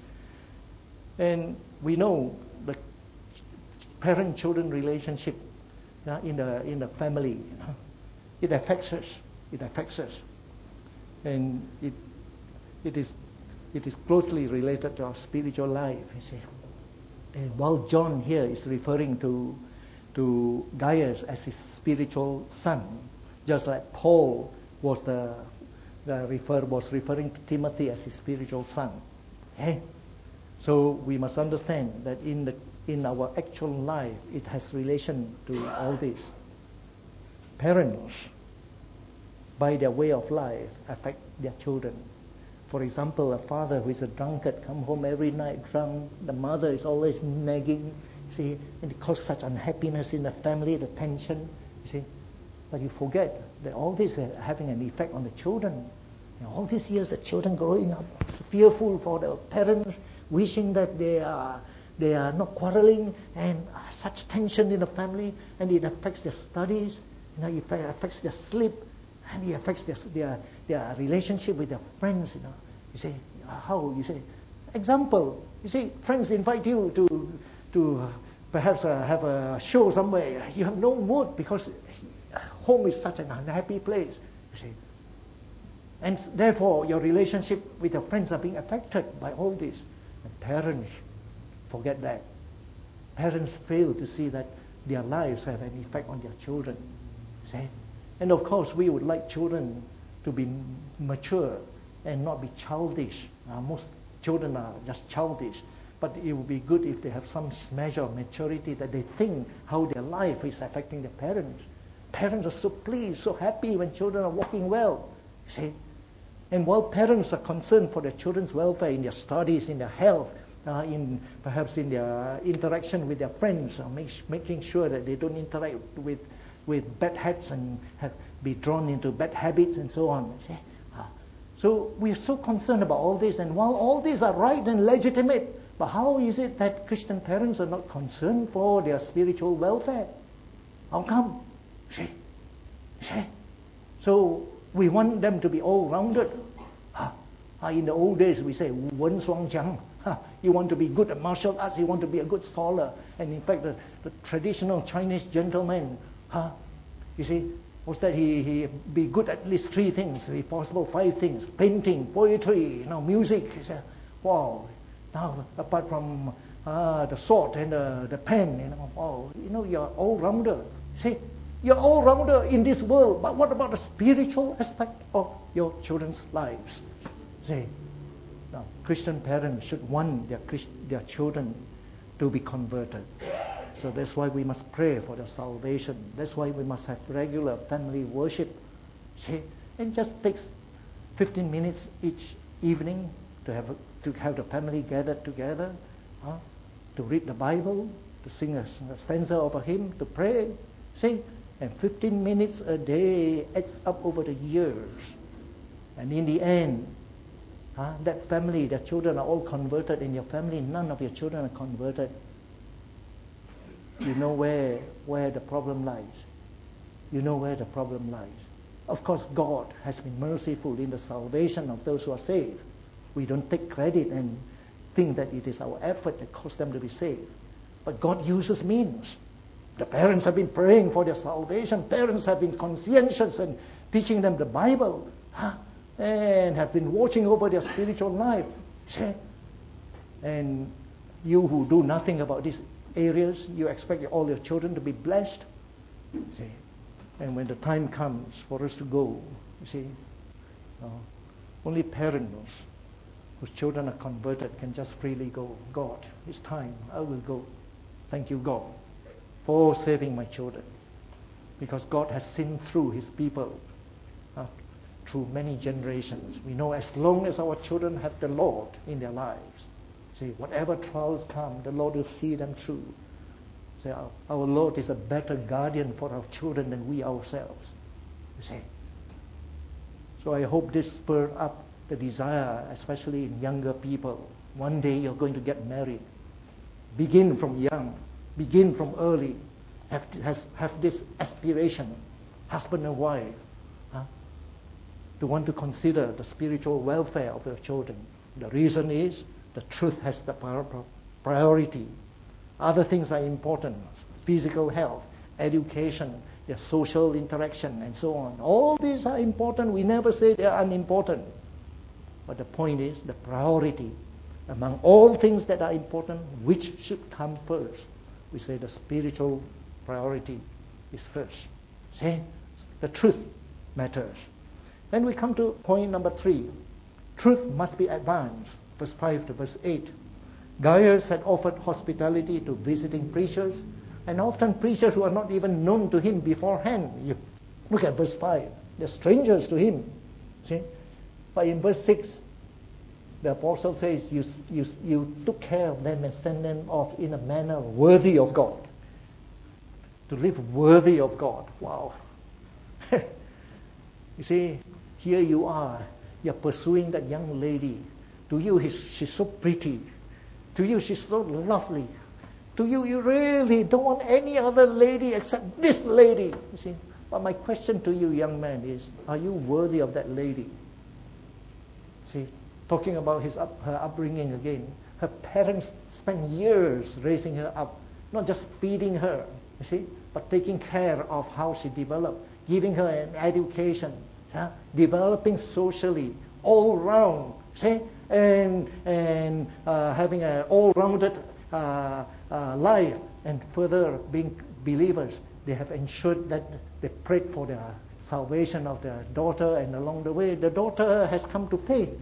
Speaker 1: And we know the parent-children relationship, you know, in the in the family, you know, it affects us. It affects us, and it it is it is closely related to our spiritual life. You see, and while John here is referring to to Gaius as his spiritual son, just like Paul was the the refer was referring to Timothy as his spiritual son. Okay? So we must understand that in the in our actual life, it has relation to all this. Parents, by their way of life, affect their children. For example, a father who is a drunkard come home every night drunk. The mother is always nagging, see, and it causes such unhappiness in the family, the tension, you see. But you forget that all this is having an effect on the children. You know, all these years, the children growing up fearful for the parents, wishing that they are they are not quarreling, and such tension in the family, and it affects their studies, you know, it affects their sleep, and it affects their their, their relationship with their friends. You know, you say, how you say, example, you see, friends invite you to to uh, perhaps uh, have a show somewhere. You have no mood because home is such an unhappy place. You see. And therefore, your relationship with your friends are being affected by all this. And parents forget that. Parents fail to see that their lives have an effect on their children. See? And of course, we would like children to be mature and not be childish. Uh, most children are just childish. But it would be good if they have some measure of maturity, that they think how their life is affecting their parents. Parents are so pleased, so happy when children are walking well. See? And while parents are concerned for their children's welfare in their studies, in their health, uh, in perhaps in their interaction with their friends, or make, making sure that they don't interact with with bad habits and have, be drawn into bad habits and so on. See? Uh, so we are so concerned about all this, and while all these are right and legitimate, but how is it that Christian parents are not concerned for their spiritual welfare? How come? See? See? So we want them to be all-rounded. Uh, uh, in the old days, we say, wen suang jiang. Uh, you want to be good at martial arts, you want to be a good scholar. And in fact, the, the traditional Chinese gentleman, uh, you see, was that he, he be good at least three things, if possible five things: painting, poetry, you know, music. He said, wow. Now, apart from uh, the sword and the, the pen, you know, wow, you know, you're all-rounder. See, you're all-rounder in this world, but what about the spiritual aspect of your children's lives? See, now, Christian parents should want their Christ, their children to be converted. So that's why we must pray for their salvation. That's why we must have regular family worship. See, it just takes fifteen minutes each evening to have a, to have the family gathered together, huh? To read the Bible, to sing a, a stanza of a hymn, to pray. See, and fifteen minutes a day adds up over the years. And in the end, huh, that family, their children are all converted. In your family, none of your children are converted. You know where where the problem lies. You know where the problem lies. Of course, God has been merciful in the salvation of those who are saved. We don't take credit and think that it is our effort that caused them to be saved. But God uses means. The parents have been praying for their salvation. Parents have been conscientious and teaching them the Bible, huh? And have been watching over their spiritual life. See? And you who do nothing about these areas, you expect all your children to be blessed. See? And when the time comes for us to go, you see, uh, only parents whose children are converted can just freely go, God, it's time, I will go. Thank you, God, for saving my children. Because God has seen through His people uh, through many generations. We know as long as our children have the Lord in their lives, see, whatever trials come, the Lord will see them through. See, our, our Lord is a better guardian for our children than we ourselves. You see. So I hope this spurred up the desire, especially in younger people. One day you're going to get married. Begin from young. Begin from early. Have, to, has, have this aspiration, husband and wife, huh, to want to consider the spiritual welfare of your children. The reason is the truth has the priority. Other things are important. Physical health, education, their social interaction, and so on. All these are important. We never say they are unimportant. But the point is the priority. Among all things that are important, which should come first? We say the spiritual priority is first. See? The truth matters. Then we come to point number three. Truth must be advanced. Verse five to verse eight. Gaius had offered hospitality to visiting preachers, and often preachers who are not even known to him beforehand. You look at verse five. They're strangers to him. See? But in verse six, the apostle says, you, you, you took care of them and sent them off in a manner worthy of God. To live worthy of God. Wow. You see, here you are. You're pursuing that young lady. To you, he's, she's so pretty. To you, she's so lovely. To you, you really don't want any other lady except this lady. You see. But my question to you, young man, is, are you worthy of that lady? See, talking about his up, her upbringing again. Her parents spent years raising her up, not just feeding her, you see, but taking care of how she developed, giving her an education, yeah? Developing socially, all round, see, and and uh, having an all-rounded uh, uh, life, and further being believers. They have ensured that they prayed for the salvation of their daughter, and along the way, the daughter has come to faith.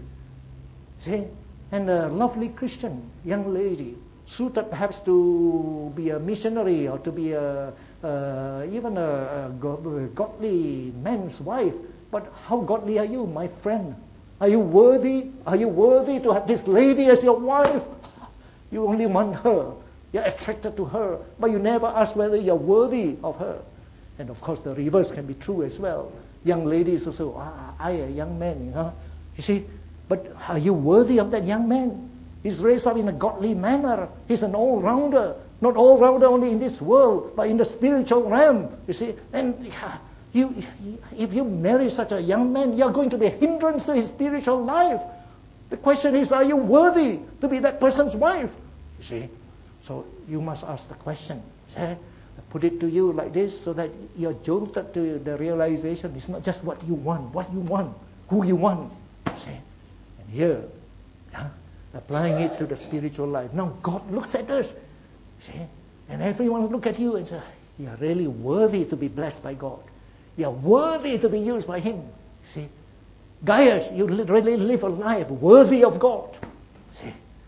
Speaker 1: See? And a lovely Christian young lady, suited perhaps to be a missionary or to be a, uh, even a, a godly man's wife. But how godly are you, my friend? Are you worthy? Are you worthy to have this lady as your wife? You only want her. You're attracted to her, but you never ask whether you're worthy of her. And of course, the reverse can be true as well. Young ladies also, ah, I, a young man, you know. You see, but are you worthy of that young man? He's raised up in a godly manner. He's an all-rounder. Not all-rounder only in this world, but in the spiritual realm. You see, and you, if you marry such a young man, you're going to be a hindrance to his spiritual life. The question is, are you worthy to be that person's wife? You see, so you must ask the question. See? I put it to you like this so that you're jolted to the realization it's not just what you want, what you want, who you want. See? And here, yeah, applying it to the spiritual life. Now God looks at us. See? And everyone will look at you and say, you're really worthy to be blessed by God. You're worthy to be used by Him. See? Gaius, you really live a life worthy of God. See?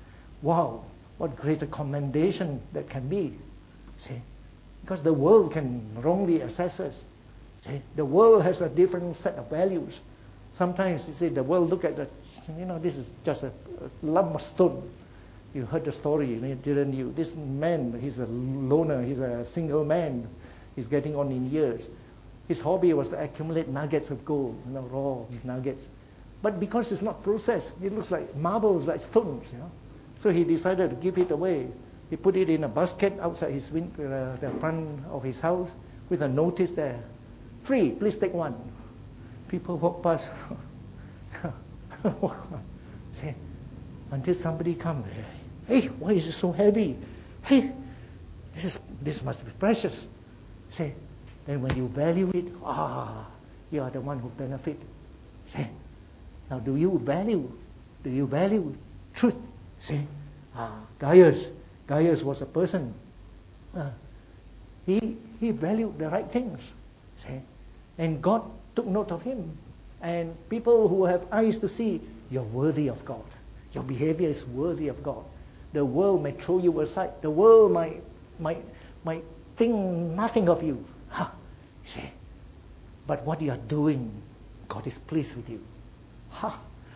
Speaker 1: Wow, what greater commendation that can be. See? Because the world can wrongly assess us. See? The world has a different set of values. Sometimes you see the world look at the, you know, this is just a, a lump of stone. You heard the story, didn't you? This man, he's a loner, he's a single man. He's getting on in years. His hobby was to accumulate nuggets of gold, you know, raw nuggets. But because it's not processed, it looks like marbles, like stones, you know. So he decided to give it away. He put it in a basket outside his win- uh, the front of his house with a notice there. Free, please take one. People walk past. See, until somebody comes. Hey, why is it so heavy? Hey, this is this must be precious. See, then when you value it, ah, you are the one who benefit. See, now do you value? Do you value truth? See, ah, Gaius, Gaius was a person. Uh, he he valued the right things. See, and God took note of him. And people who have eyes to see, you're worthy of God. Your behavior is worthy of God. The world may throw you aside. The world might might might think nothing of you. Huh? You see? But what you are doing, God is pleased with you. Huh?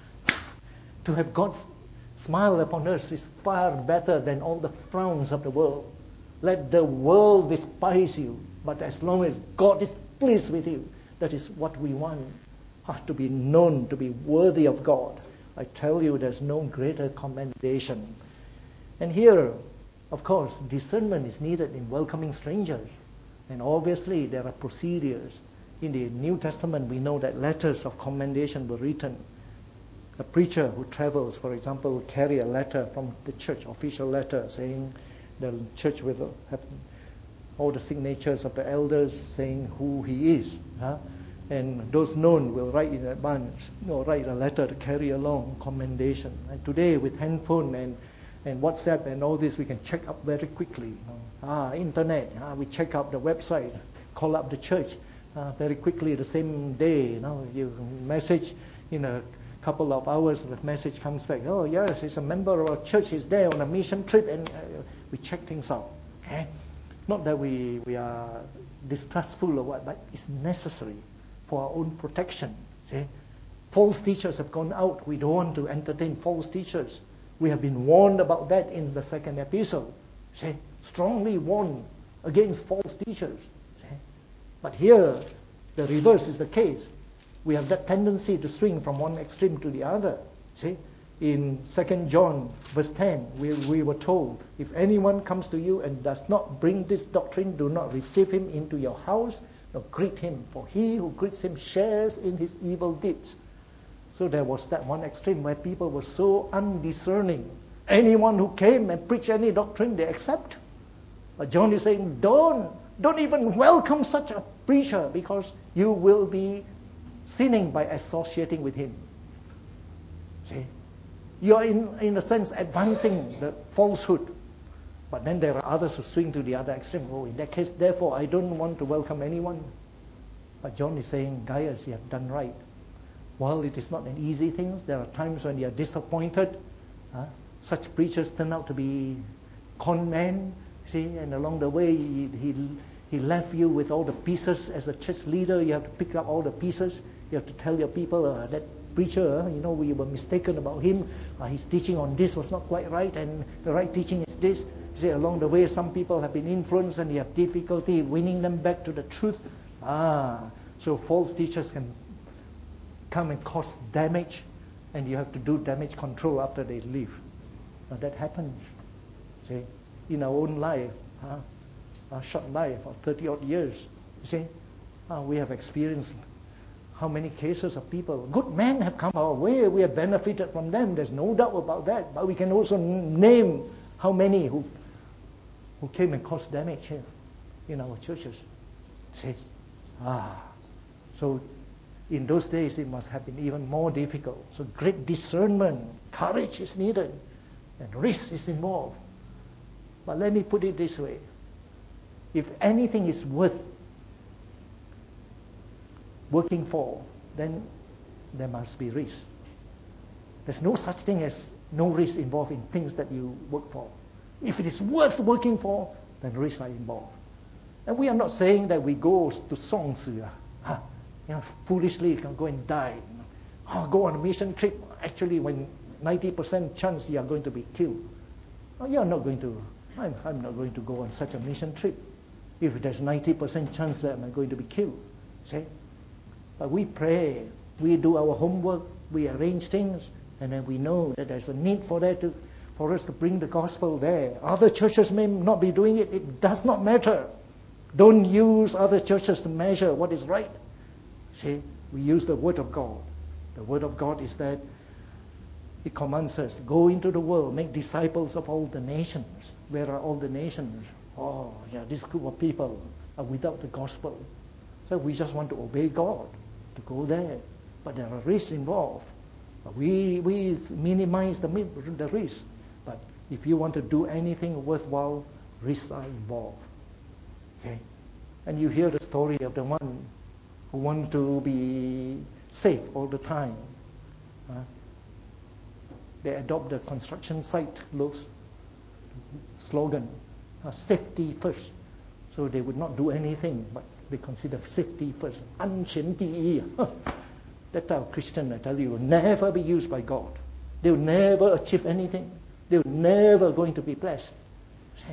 Speaker 1: To have God's smile upon us is far better than all the frowns of the world. Let the world despise you, but as long as God is pleased with you, that is what we want. Huh? To be known, to be worthy of God. I tell you, there's no greater commendation. And here, of course, discernment is needed in welcoming strangers. And obviously, there are procedures. In the New Testament, we know that letters of commendation were written. A preacher who travels, for example, will carry a letter from the church, official letter, saying the church will have all the signatures of the elders saying who he is. Huh? And those known will write in advance, you know, write a letter to carry along commendation. And today, with handphone and and WhatsApp and all this, we can check up very quickly. You know. Ah, internet, ah, we check out the website, call up the church uh, very quickly the same day. You know, you message in a couple of hours, the message comes back. Oh yes, he's a member of our church. He's there on a mission trip, and uh, we check things out. Okay? Not that we we are distrustful or what, but it's necessary for our own protection. See, false teachers have gone out. We don't want to entertain false teachers. We have been warned about that in the second episode. See, strongly warned against false teachers. See? But here, the reverse is the case. We have that tendency to swing from one extreme to the other. See, in Second John verse ten, we, we were told, if anyone comes to you and does not bring this doctrine, do not receive him into your house, nor greet him, for he who greets him shares in his evil deeds. So there was that one extreme where people were so undiscerning. Anyone who came and preached any doctrine, they accept. But John is saying, don't, don't even welcome such a preacher, because you will be sinning by associating with him. See? You are in, in a sense advancing the falsehood. But then there are others who swing to the other extreme. Oh, in that case, therefore, I don't want to welcome anyone. But John is saying, Gaius, you have done right. While it is not an easy thing, there are times when you are disappointed. Huh? Such preachers turn out to be con men, see, and along the way he, he he left you with all the pieces. As a church leader, you have to pick up all the pieces. You have to tell your people, uh, that preacher, uh, you know, we were mistaken about him. Uh, his teaching on this was not quite right, and the right teaching is this. See, along the way, some people have been influenced, and you have difficulty winning them back to the truth. Ah, so false teachers can come and cause damage, and you have to do damage control after they leave. Now that happens. See, in our own life, huh? Our short life of thirty odd years, you see, uh, we have experienced how many cases of people, good men have come our way, we have benefited from them, there's no doubt about that, but we can also name how many who who came and caused damage here in our churches. See, ah, so in those days, it must have been even more difficult. So great discernment, courage is needed, and risk is involved. But let me put it this way. If anything is worth working for, then there must be risk. There's no such thing as no risk involved in things that you work for. If it is worth working for, then risks are involved. And we are not saying that we go to Songsi, huh, you know, foolishly can go and die. You know. Oh, go on a mission trip. Actually, when ninety percent chance you are going to be killed. Oh, you are not going to. I'm, I'm not going to go on such a mission trip if there's ninety percent chance that I'm going to be killed. See? But we pray, we do our homework, we arrange things, and then we know that there's a need for that to, for us to bring the gospel there. Other churches may not be doing it. It does not matter. Don't use other churches to measure what is right. See, we use the Word of God. The Word of God is that it commands us, go into the world, make disciples of all the nations. Where are all the nations? Oh, yeah, this group of people are without the gospel. So we just want to obey God, to go there. But there are risks involved. But we we minimize the, the risk. But if you want to do anything worthwhile, risks are involved. Okay? And you hear the story of the one who want to be safe all the time. Huh? they adopt the construction site slogan, uh, safety first. So they would not do anything, but they consider safety first. 安全第一. That type of Christian, I tell you, will never be used by God. They will never achieve anything. They will never going to be blessed. See?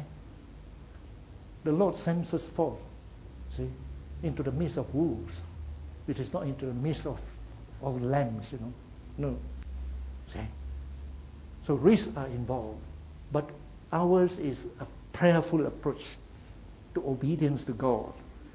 Speaker 1: The Lord sends us forth, see, into the midst of wolves, which is not into the midst of all lambs, you know. No. See? So risks are involved. But ours is a prayerful approach to obedience to God.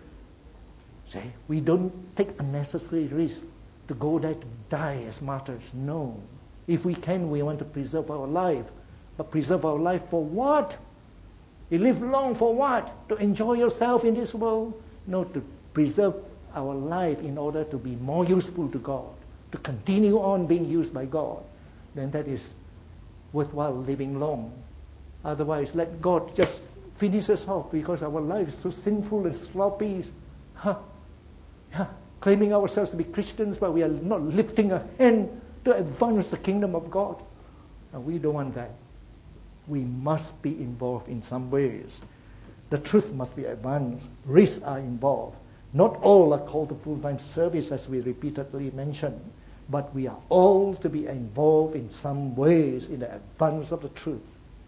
Speaker 1: See? We don't take unnecessary risks to go there to die as martyrs. No. If we can, we want to preserve our life. But preserve our life for what? You live long for what? To enjoy yourself in this world? No, to preserve our life in order to be more useful to God, to continue on being used by God. Then that is worthwhile living long. Otherwise, let God just finish us off because our life is so sinful and sloppy. Huh? Huh? Claiming ourselves to be Christians, but we are not lifting a hand to advance the kingdom of God. And we don't want that. We must be involved in some ways. The truth must be advanced. Risks are involved. Not all are called to full-time service, as we repeatedly mentioned, but we are all to be involved in some ways in the advance of the truth.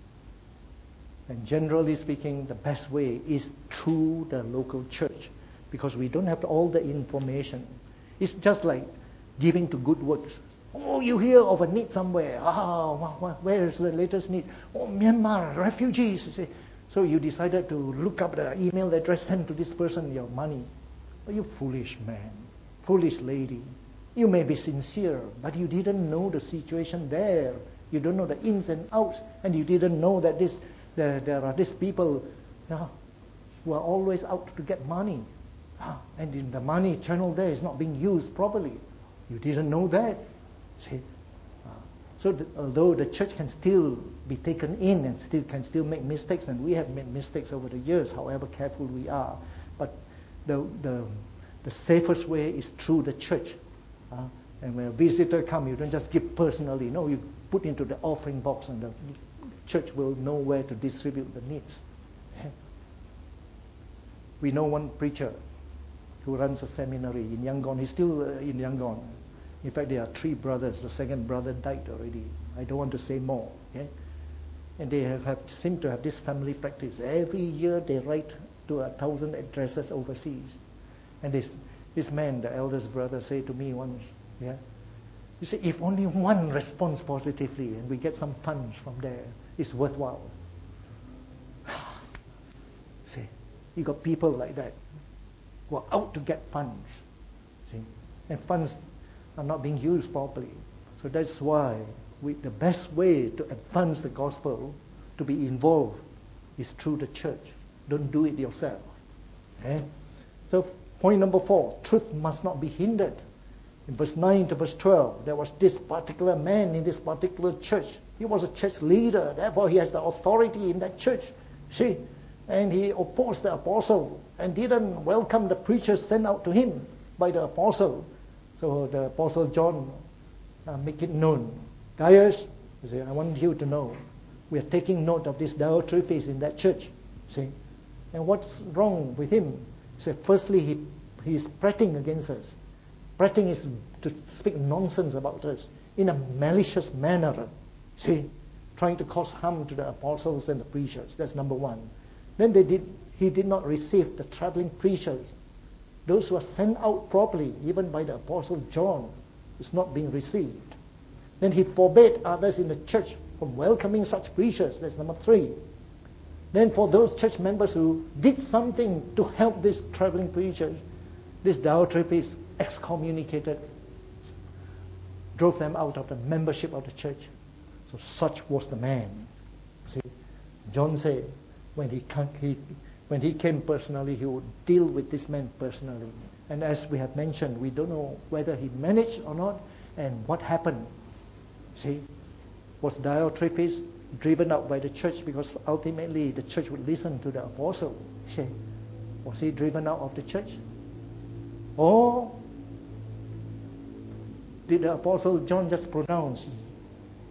Speaker 1: And generally speaking, the best way is through the local church, because we don't have all the information. It's just like giving to good works. Oh, you hear of a need somewhere. Ah, where is the latest need? Oh, Myanmar, refugees. You see. So you decided to look up the email address, send to this person your money. Oh, you foolish man, foolish lady. You may be sincere, but you didn't know the situation there. You don't know the ins and outs, and you didn't know that this there, there are these people you know, who are always out to get money. Ah, and in the money channel there is not being used properly. You didn't know that. See? Uh, so the, although the church can still be taken in and still can still make mistakes, and we have made mistakes over the years, however careful we are, but the the, the safest way is through the church. Uh, and when a visitor comes, you don't just give personally. No, you put into the offering box, and the church will know where to distribute the needs. Okay? We know one preacher who runs a seminary in Yangon. He's still uh, in Yangon. In fact, there are three brothers. The second brother died already. I don't want to say more. Okay? And they have, have seem to have this family practice. Every year they write to a thousand addresses overseas. And this this man, the eldest brother, said to me once, yeah, you see, if only one responds positively and we get some funds from there, it's worthwhile. See, you got people like that who are out to get funds. See, and funds are not being used properly. So that's why we, the best way to advance the gospel, to be involved, is through the church. Don't do it yourself. Okay? So point number four, truth must not be hindered. In verse nine to verse twelve, there was this particular man in this particular church. He was a church leader, therefore he has the authority in that church. See? And he opposed the apostle and didn't welcome the preachers sent out to him by the apostle. So the apostle John uh, make it known. Gaius, he said, I want you to know, we are taking note of this Diotrephes in that church. See? And what's wrong with him? He said, firstly, he he's prating against us. Prating is to speak nonsense about us in a malicious manner. See? Trying to cause harm to the apostles and the preachers. That's number one. Then they did. He did not receive the traveling preachers. Those who are sent out properly, even by the apostle John, is not being received. Then he forbade others in the church from welcoming such preachers. That's number three. Then for those church members who did something to help these traveling preachers, this Diotrephes excommunicated, drove them out of the membership of the church. So such was the man. See, John said when he, he when he came personally, he would deal with this man personally. And as we have mentioned, we don't know whether he managed or not and what happened. See, was Diotrephes driven out by the church because ultimately the church would listen to the apostle? See, was he driven out of the church? Or did the apostle John just pronounce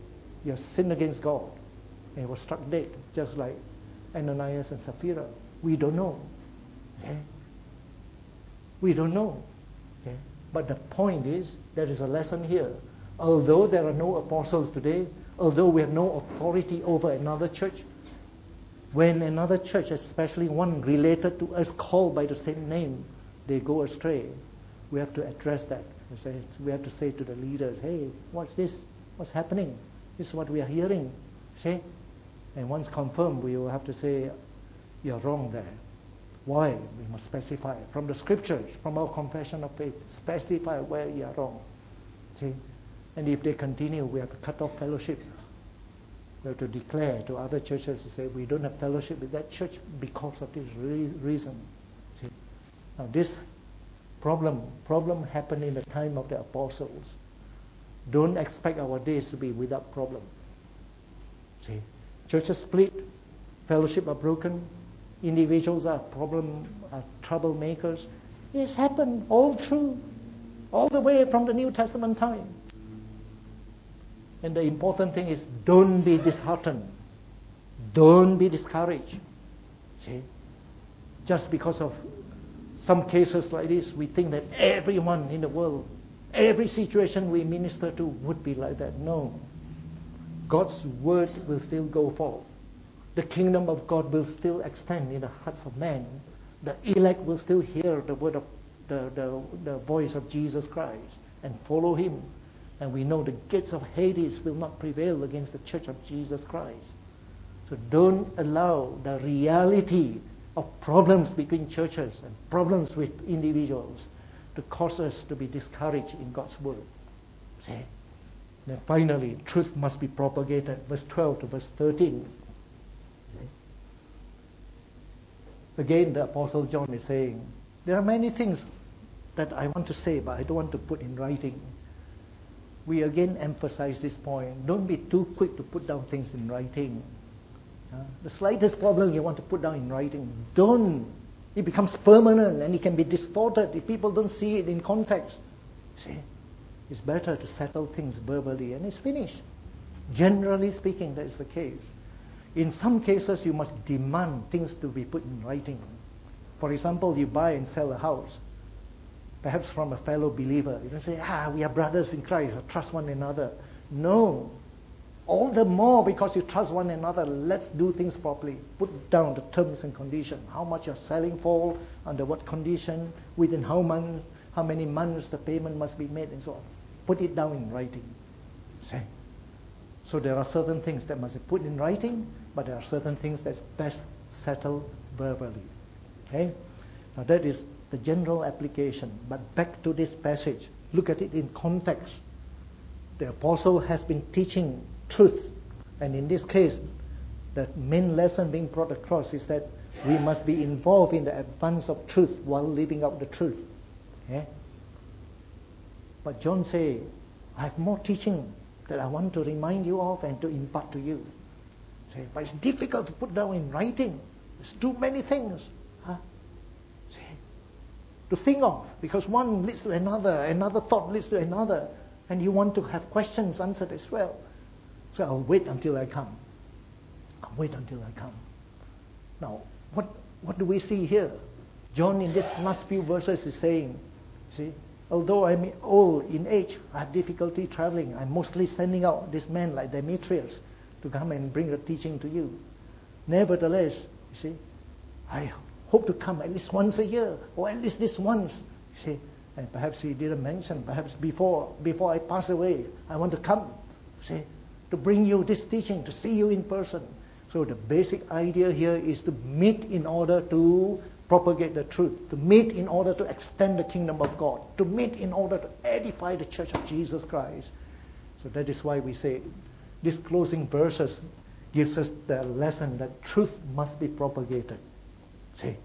Speaker 1: You have sinned against God. And he was struck dead, just like Ananias and Sapphira. We don't know. Okay? We don't know. Okay? But the point is, there is a lesson here. Although there are no apostles today, although we have no authority over another church, when another church, especially one related to us, called by the same name, they go astray, we have to address that. We have to say to the leaders, hey, what's this? What's happening? This is what we are hearing. See? And once confirmed, we will have to say, you're wrong there. Why? We must specify from the scriptures, from our confession of faith, specify where you are wrong. See? And if they continue, we have to cut off fellowship. We have to declare to other churches to say, we don't have fellowship with that church because of this re- reason. See? Now this problem, problem happened in the time of the apostles. Don't expect our days to be without problem. See? Churches split, fellowship are broken, individuals are problem, are troublemakers. It's happened all through, all the way from the New Testament time. And the important thing is, don't be disheartened. Don't be discouraged. See? Just because of some cases like this, we think that everyone in the world, every situation we minister to would be like that. No. God's word will still go forth. The kingdom of God will still extend in the hearts of men. The elect will still hear the word of the, the, the voice of Jesus Christ and follow him. And we know the gates of Hades will not prevail against the church of Jesus Christ. So don't allow the reality of problems between churches and problems with individuals to cause us to be discouraged in God's word. See? Then finally, truth must be propagated. Verse twelve to verse thirteen. See? Again, the Apostle John is saying, there are many things that I want to say, but I don't want to put in writing. We again emphasize this point. Don't be too quick to put down things in writing. Uh, the slightest problem you want to put down in writing, don't. It becomes permanent and it can be distorted if people don't see it in context. See? It's better to settle things verbally and it's finished. Generally speaking, that is the case. In some cases, you must demand things to be put in writing. For example, you buy and sell a house, perhaps from a fellow believer. You don't say, ah, we are brothers in Christ, trust one another. No. All the more because you trust one another, let's do things properly. Put down the terms and conditions. How much you're selling for, under what condition, within how months, how many months the payment must be made, and so on. Put it down in writing. See? So there are certain things that must be put in writing, but there are certain things that's best settled verbally. Okay? Now that is the general application. But back to this passage. Look at it in context. The apostle has been teaching truth. And in this case, the main lesson being brought across is that we must be involved in the advance of truth while living out the truth. Okay? But John says, I have more teaching that I want to remind you of and to impart to you. See, but it's difficult to put down in writing. There's too many things huh? See, to think of, because one leads to another, another thought leads to another, and you want to have questions answered as well. So I'll wait until I come. I'll wait until I come. Now, what what do we see here? John in this last few verses is saying, see, although I'm old in age, I have difficulty traveling. I'm mostly sending out this man like Demetrius to come and bring the teaching to you. Nevertheless, you see, I hope to come at least once a year, or at least this once. You see, and perhaps he didn't mention, perhaps before before I pass away, I want to come, see, to bring you this teaching, to see you in person. So the basic idea here is to meet in order to propagate the truth, to meet in order to extend the kingdom of God, to meet in order to edify the church of Jesus Christ. So that is why we say these closing verses gives us the lesson that truth must be propagated. See?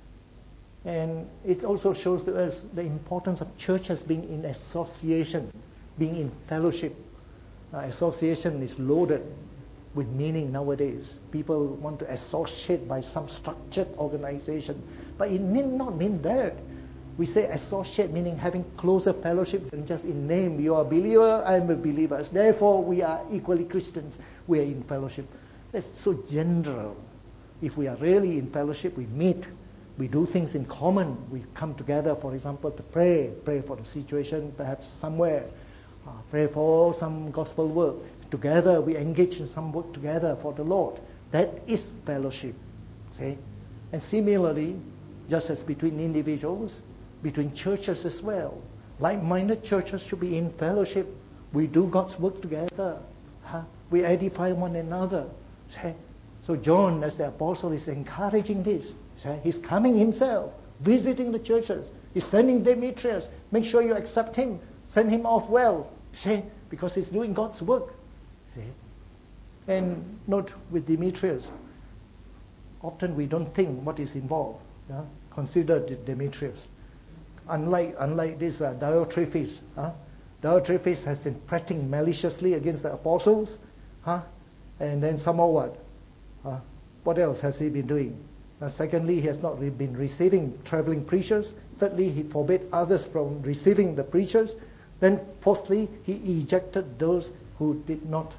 Speaker 1: And it also shows to us the importance of churches being in association, being in fellowship. Uh, association is loaded with meaning nowadays. People want to associate by some structured organization. But it need not mean that. We say associate, meaning having closer fellowship than just in name. You are a believer, I am a believer. Therefore, we are equally Christians. We are in fellowship. That's so general. If we are really in fellowship, we meet. We do things in common. We come together, for example, to pray. Pray for the situation, perhaps somewhere. Uh, pray for some gospel work. Together, we engage in some work together for the Lord. That is fellowship. See? And similarly, just as between individuals, between churches as well. Like-minded churches should be in fellowship. We do God's work together. Huh? We edify one another. See? So John, as the apostle, is encouraging this. See? He's coming himself, visiting the churches. He's sending Demetrius. Make sure you accept him. Send him off well. See? Because he's doing God's work. See? And note with Demetrius, often we don't think what is involved. Yeah? Consider Demetrius. Unlike unlike this uh, Diotrephes, huh? Diotrephes has been prating maliciously against the apostles, huh? And then somehow what? Huh? What else has he been doing? And secondly, he has not re- been receiving traveling preachers. Thirdly, he forbade others from receiving the preachers. Then fourthly, he ejected those who did not,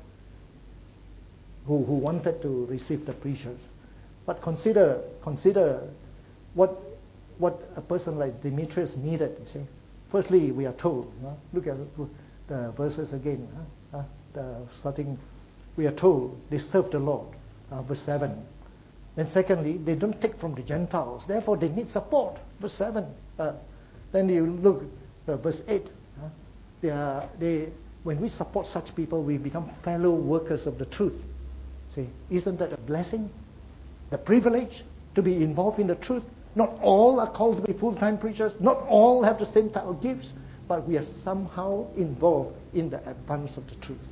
Speaker 1: who, who wanted to receive the preachers. But consider consider what what a person like Demetrius needed, you see. Firstly, we are told, you know, look at the verses again, huh? Uh, the starting, we are told they serve the Lord, uh, verse seven. Then secondly, they don't take from the Gentiles, therefore they need support, verse seven. Uh, then you look, uh, verse eight. Huh? They are, they, when we support such people, we become fellow workers of the truth. See, isn't that a blessing? The privilege to be involved in the truth. Not all are called to be full-time preachers. Not all have the same type of gifts. But we are somehow involved in the advance of the truth.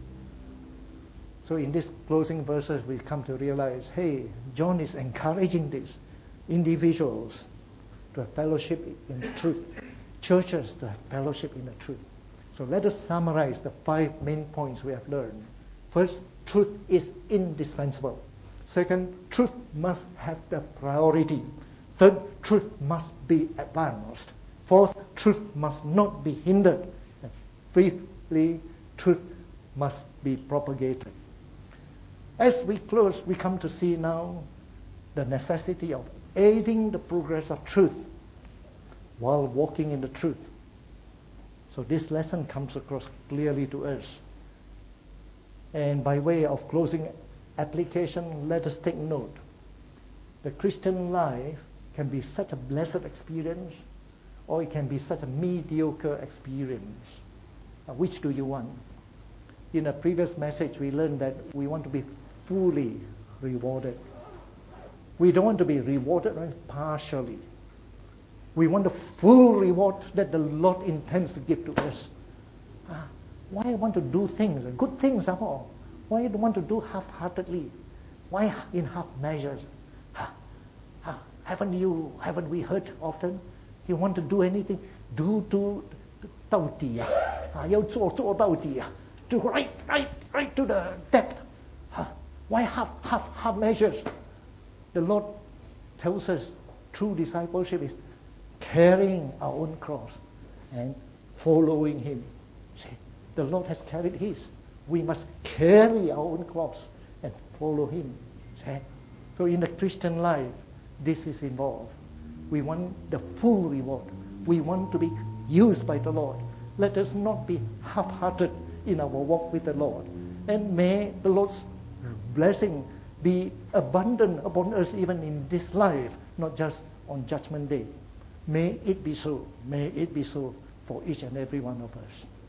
Speaker 1: So in these closing verses, we come to realize, hey, John is encouraging these individuals to have fellowship in the truth. Churches to have fellowship in the truth. So let us summarize the five main points we have learned. First, truth is indispensable. Second, truth must have the priority. Third, truth must be advanced. Fourth, truth must not be hindered. And fifthly, truth must be propagated. As we close, we come to see now the necessity of aiding the progress of truth while walking in the truth. So this lesson comes across clearly to us. And by way of closing application, let us take note. The Christian life can be such a blessed experience, or it can be such a mediocre experience. Now, which do you want? In a previous message, we learned that we want to be fully rewarded. We don't want to be rewarded partially. We want the full reward that the Lord intends to give to us. Ah, why want to do things, good things are all? Why do you want to do half-heartedly? Why in half measures? Ha, ha, haven't you, haven't we heard often? You want to do anything, do to 到底啊，啊要做做到底啊， to right, right, right to the depth. Ha, why half, half, half measures? The Lord tells us true discipleship is carrying our own cross and following Him. See, the Lord has carried His. We must carry our own cross and follow Him. See? So in the Christian life, this is involved. We want the full reward. We want to be used by the Lord. Let us not be half-hearted in our walk with the Lord. And may the Lord's blessing be abundant upon us even in this life, not just on Judgment Day. May it be so. May it be so for each and every one of us.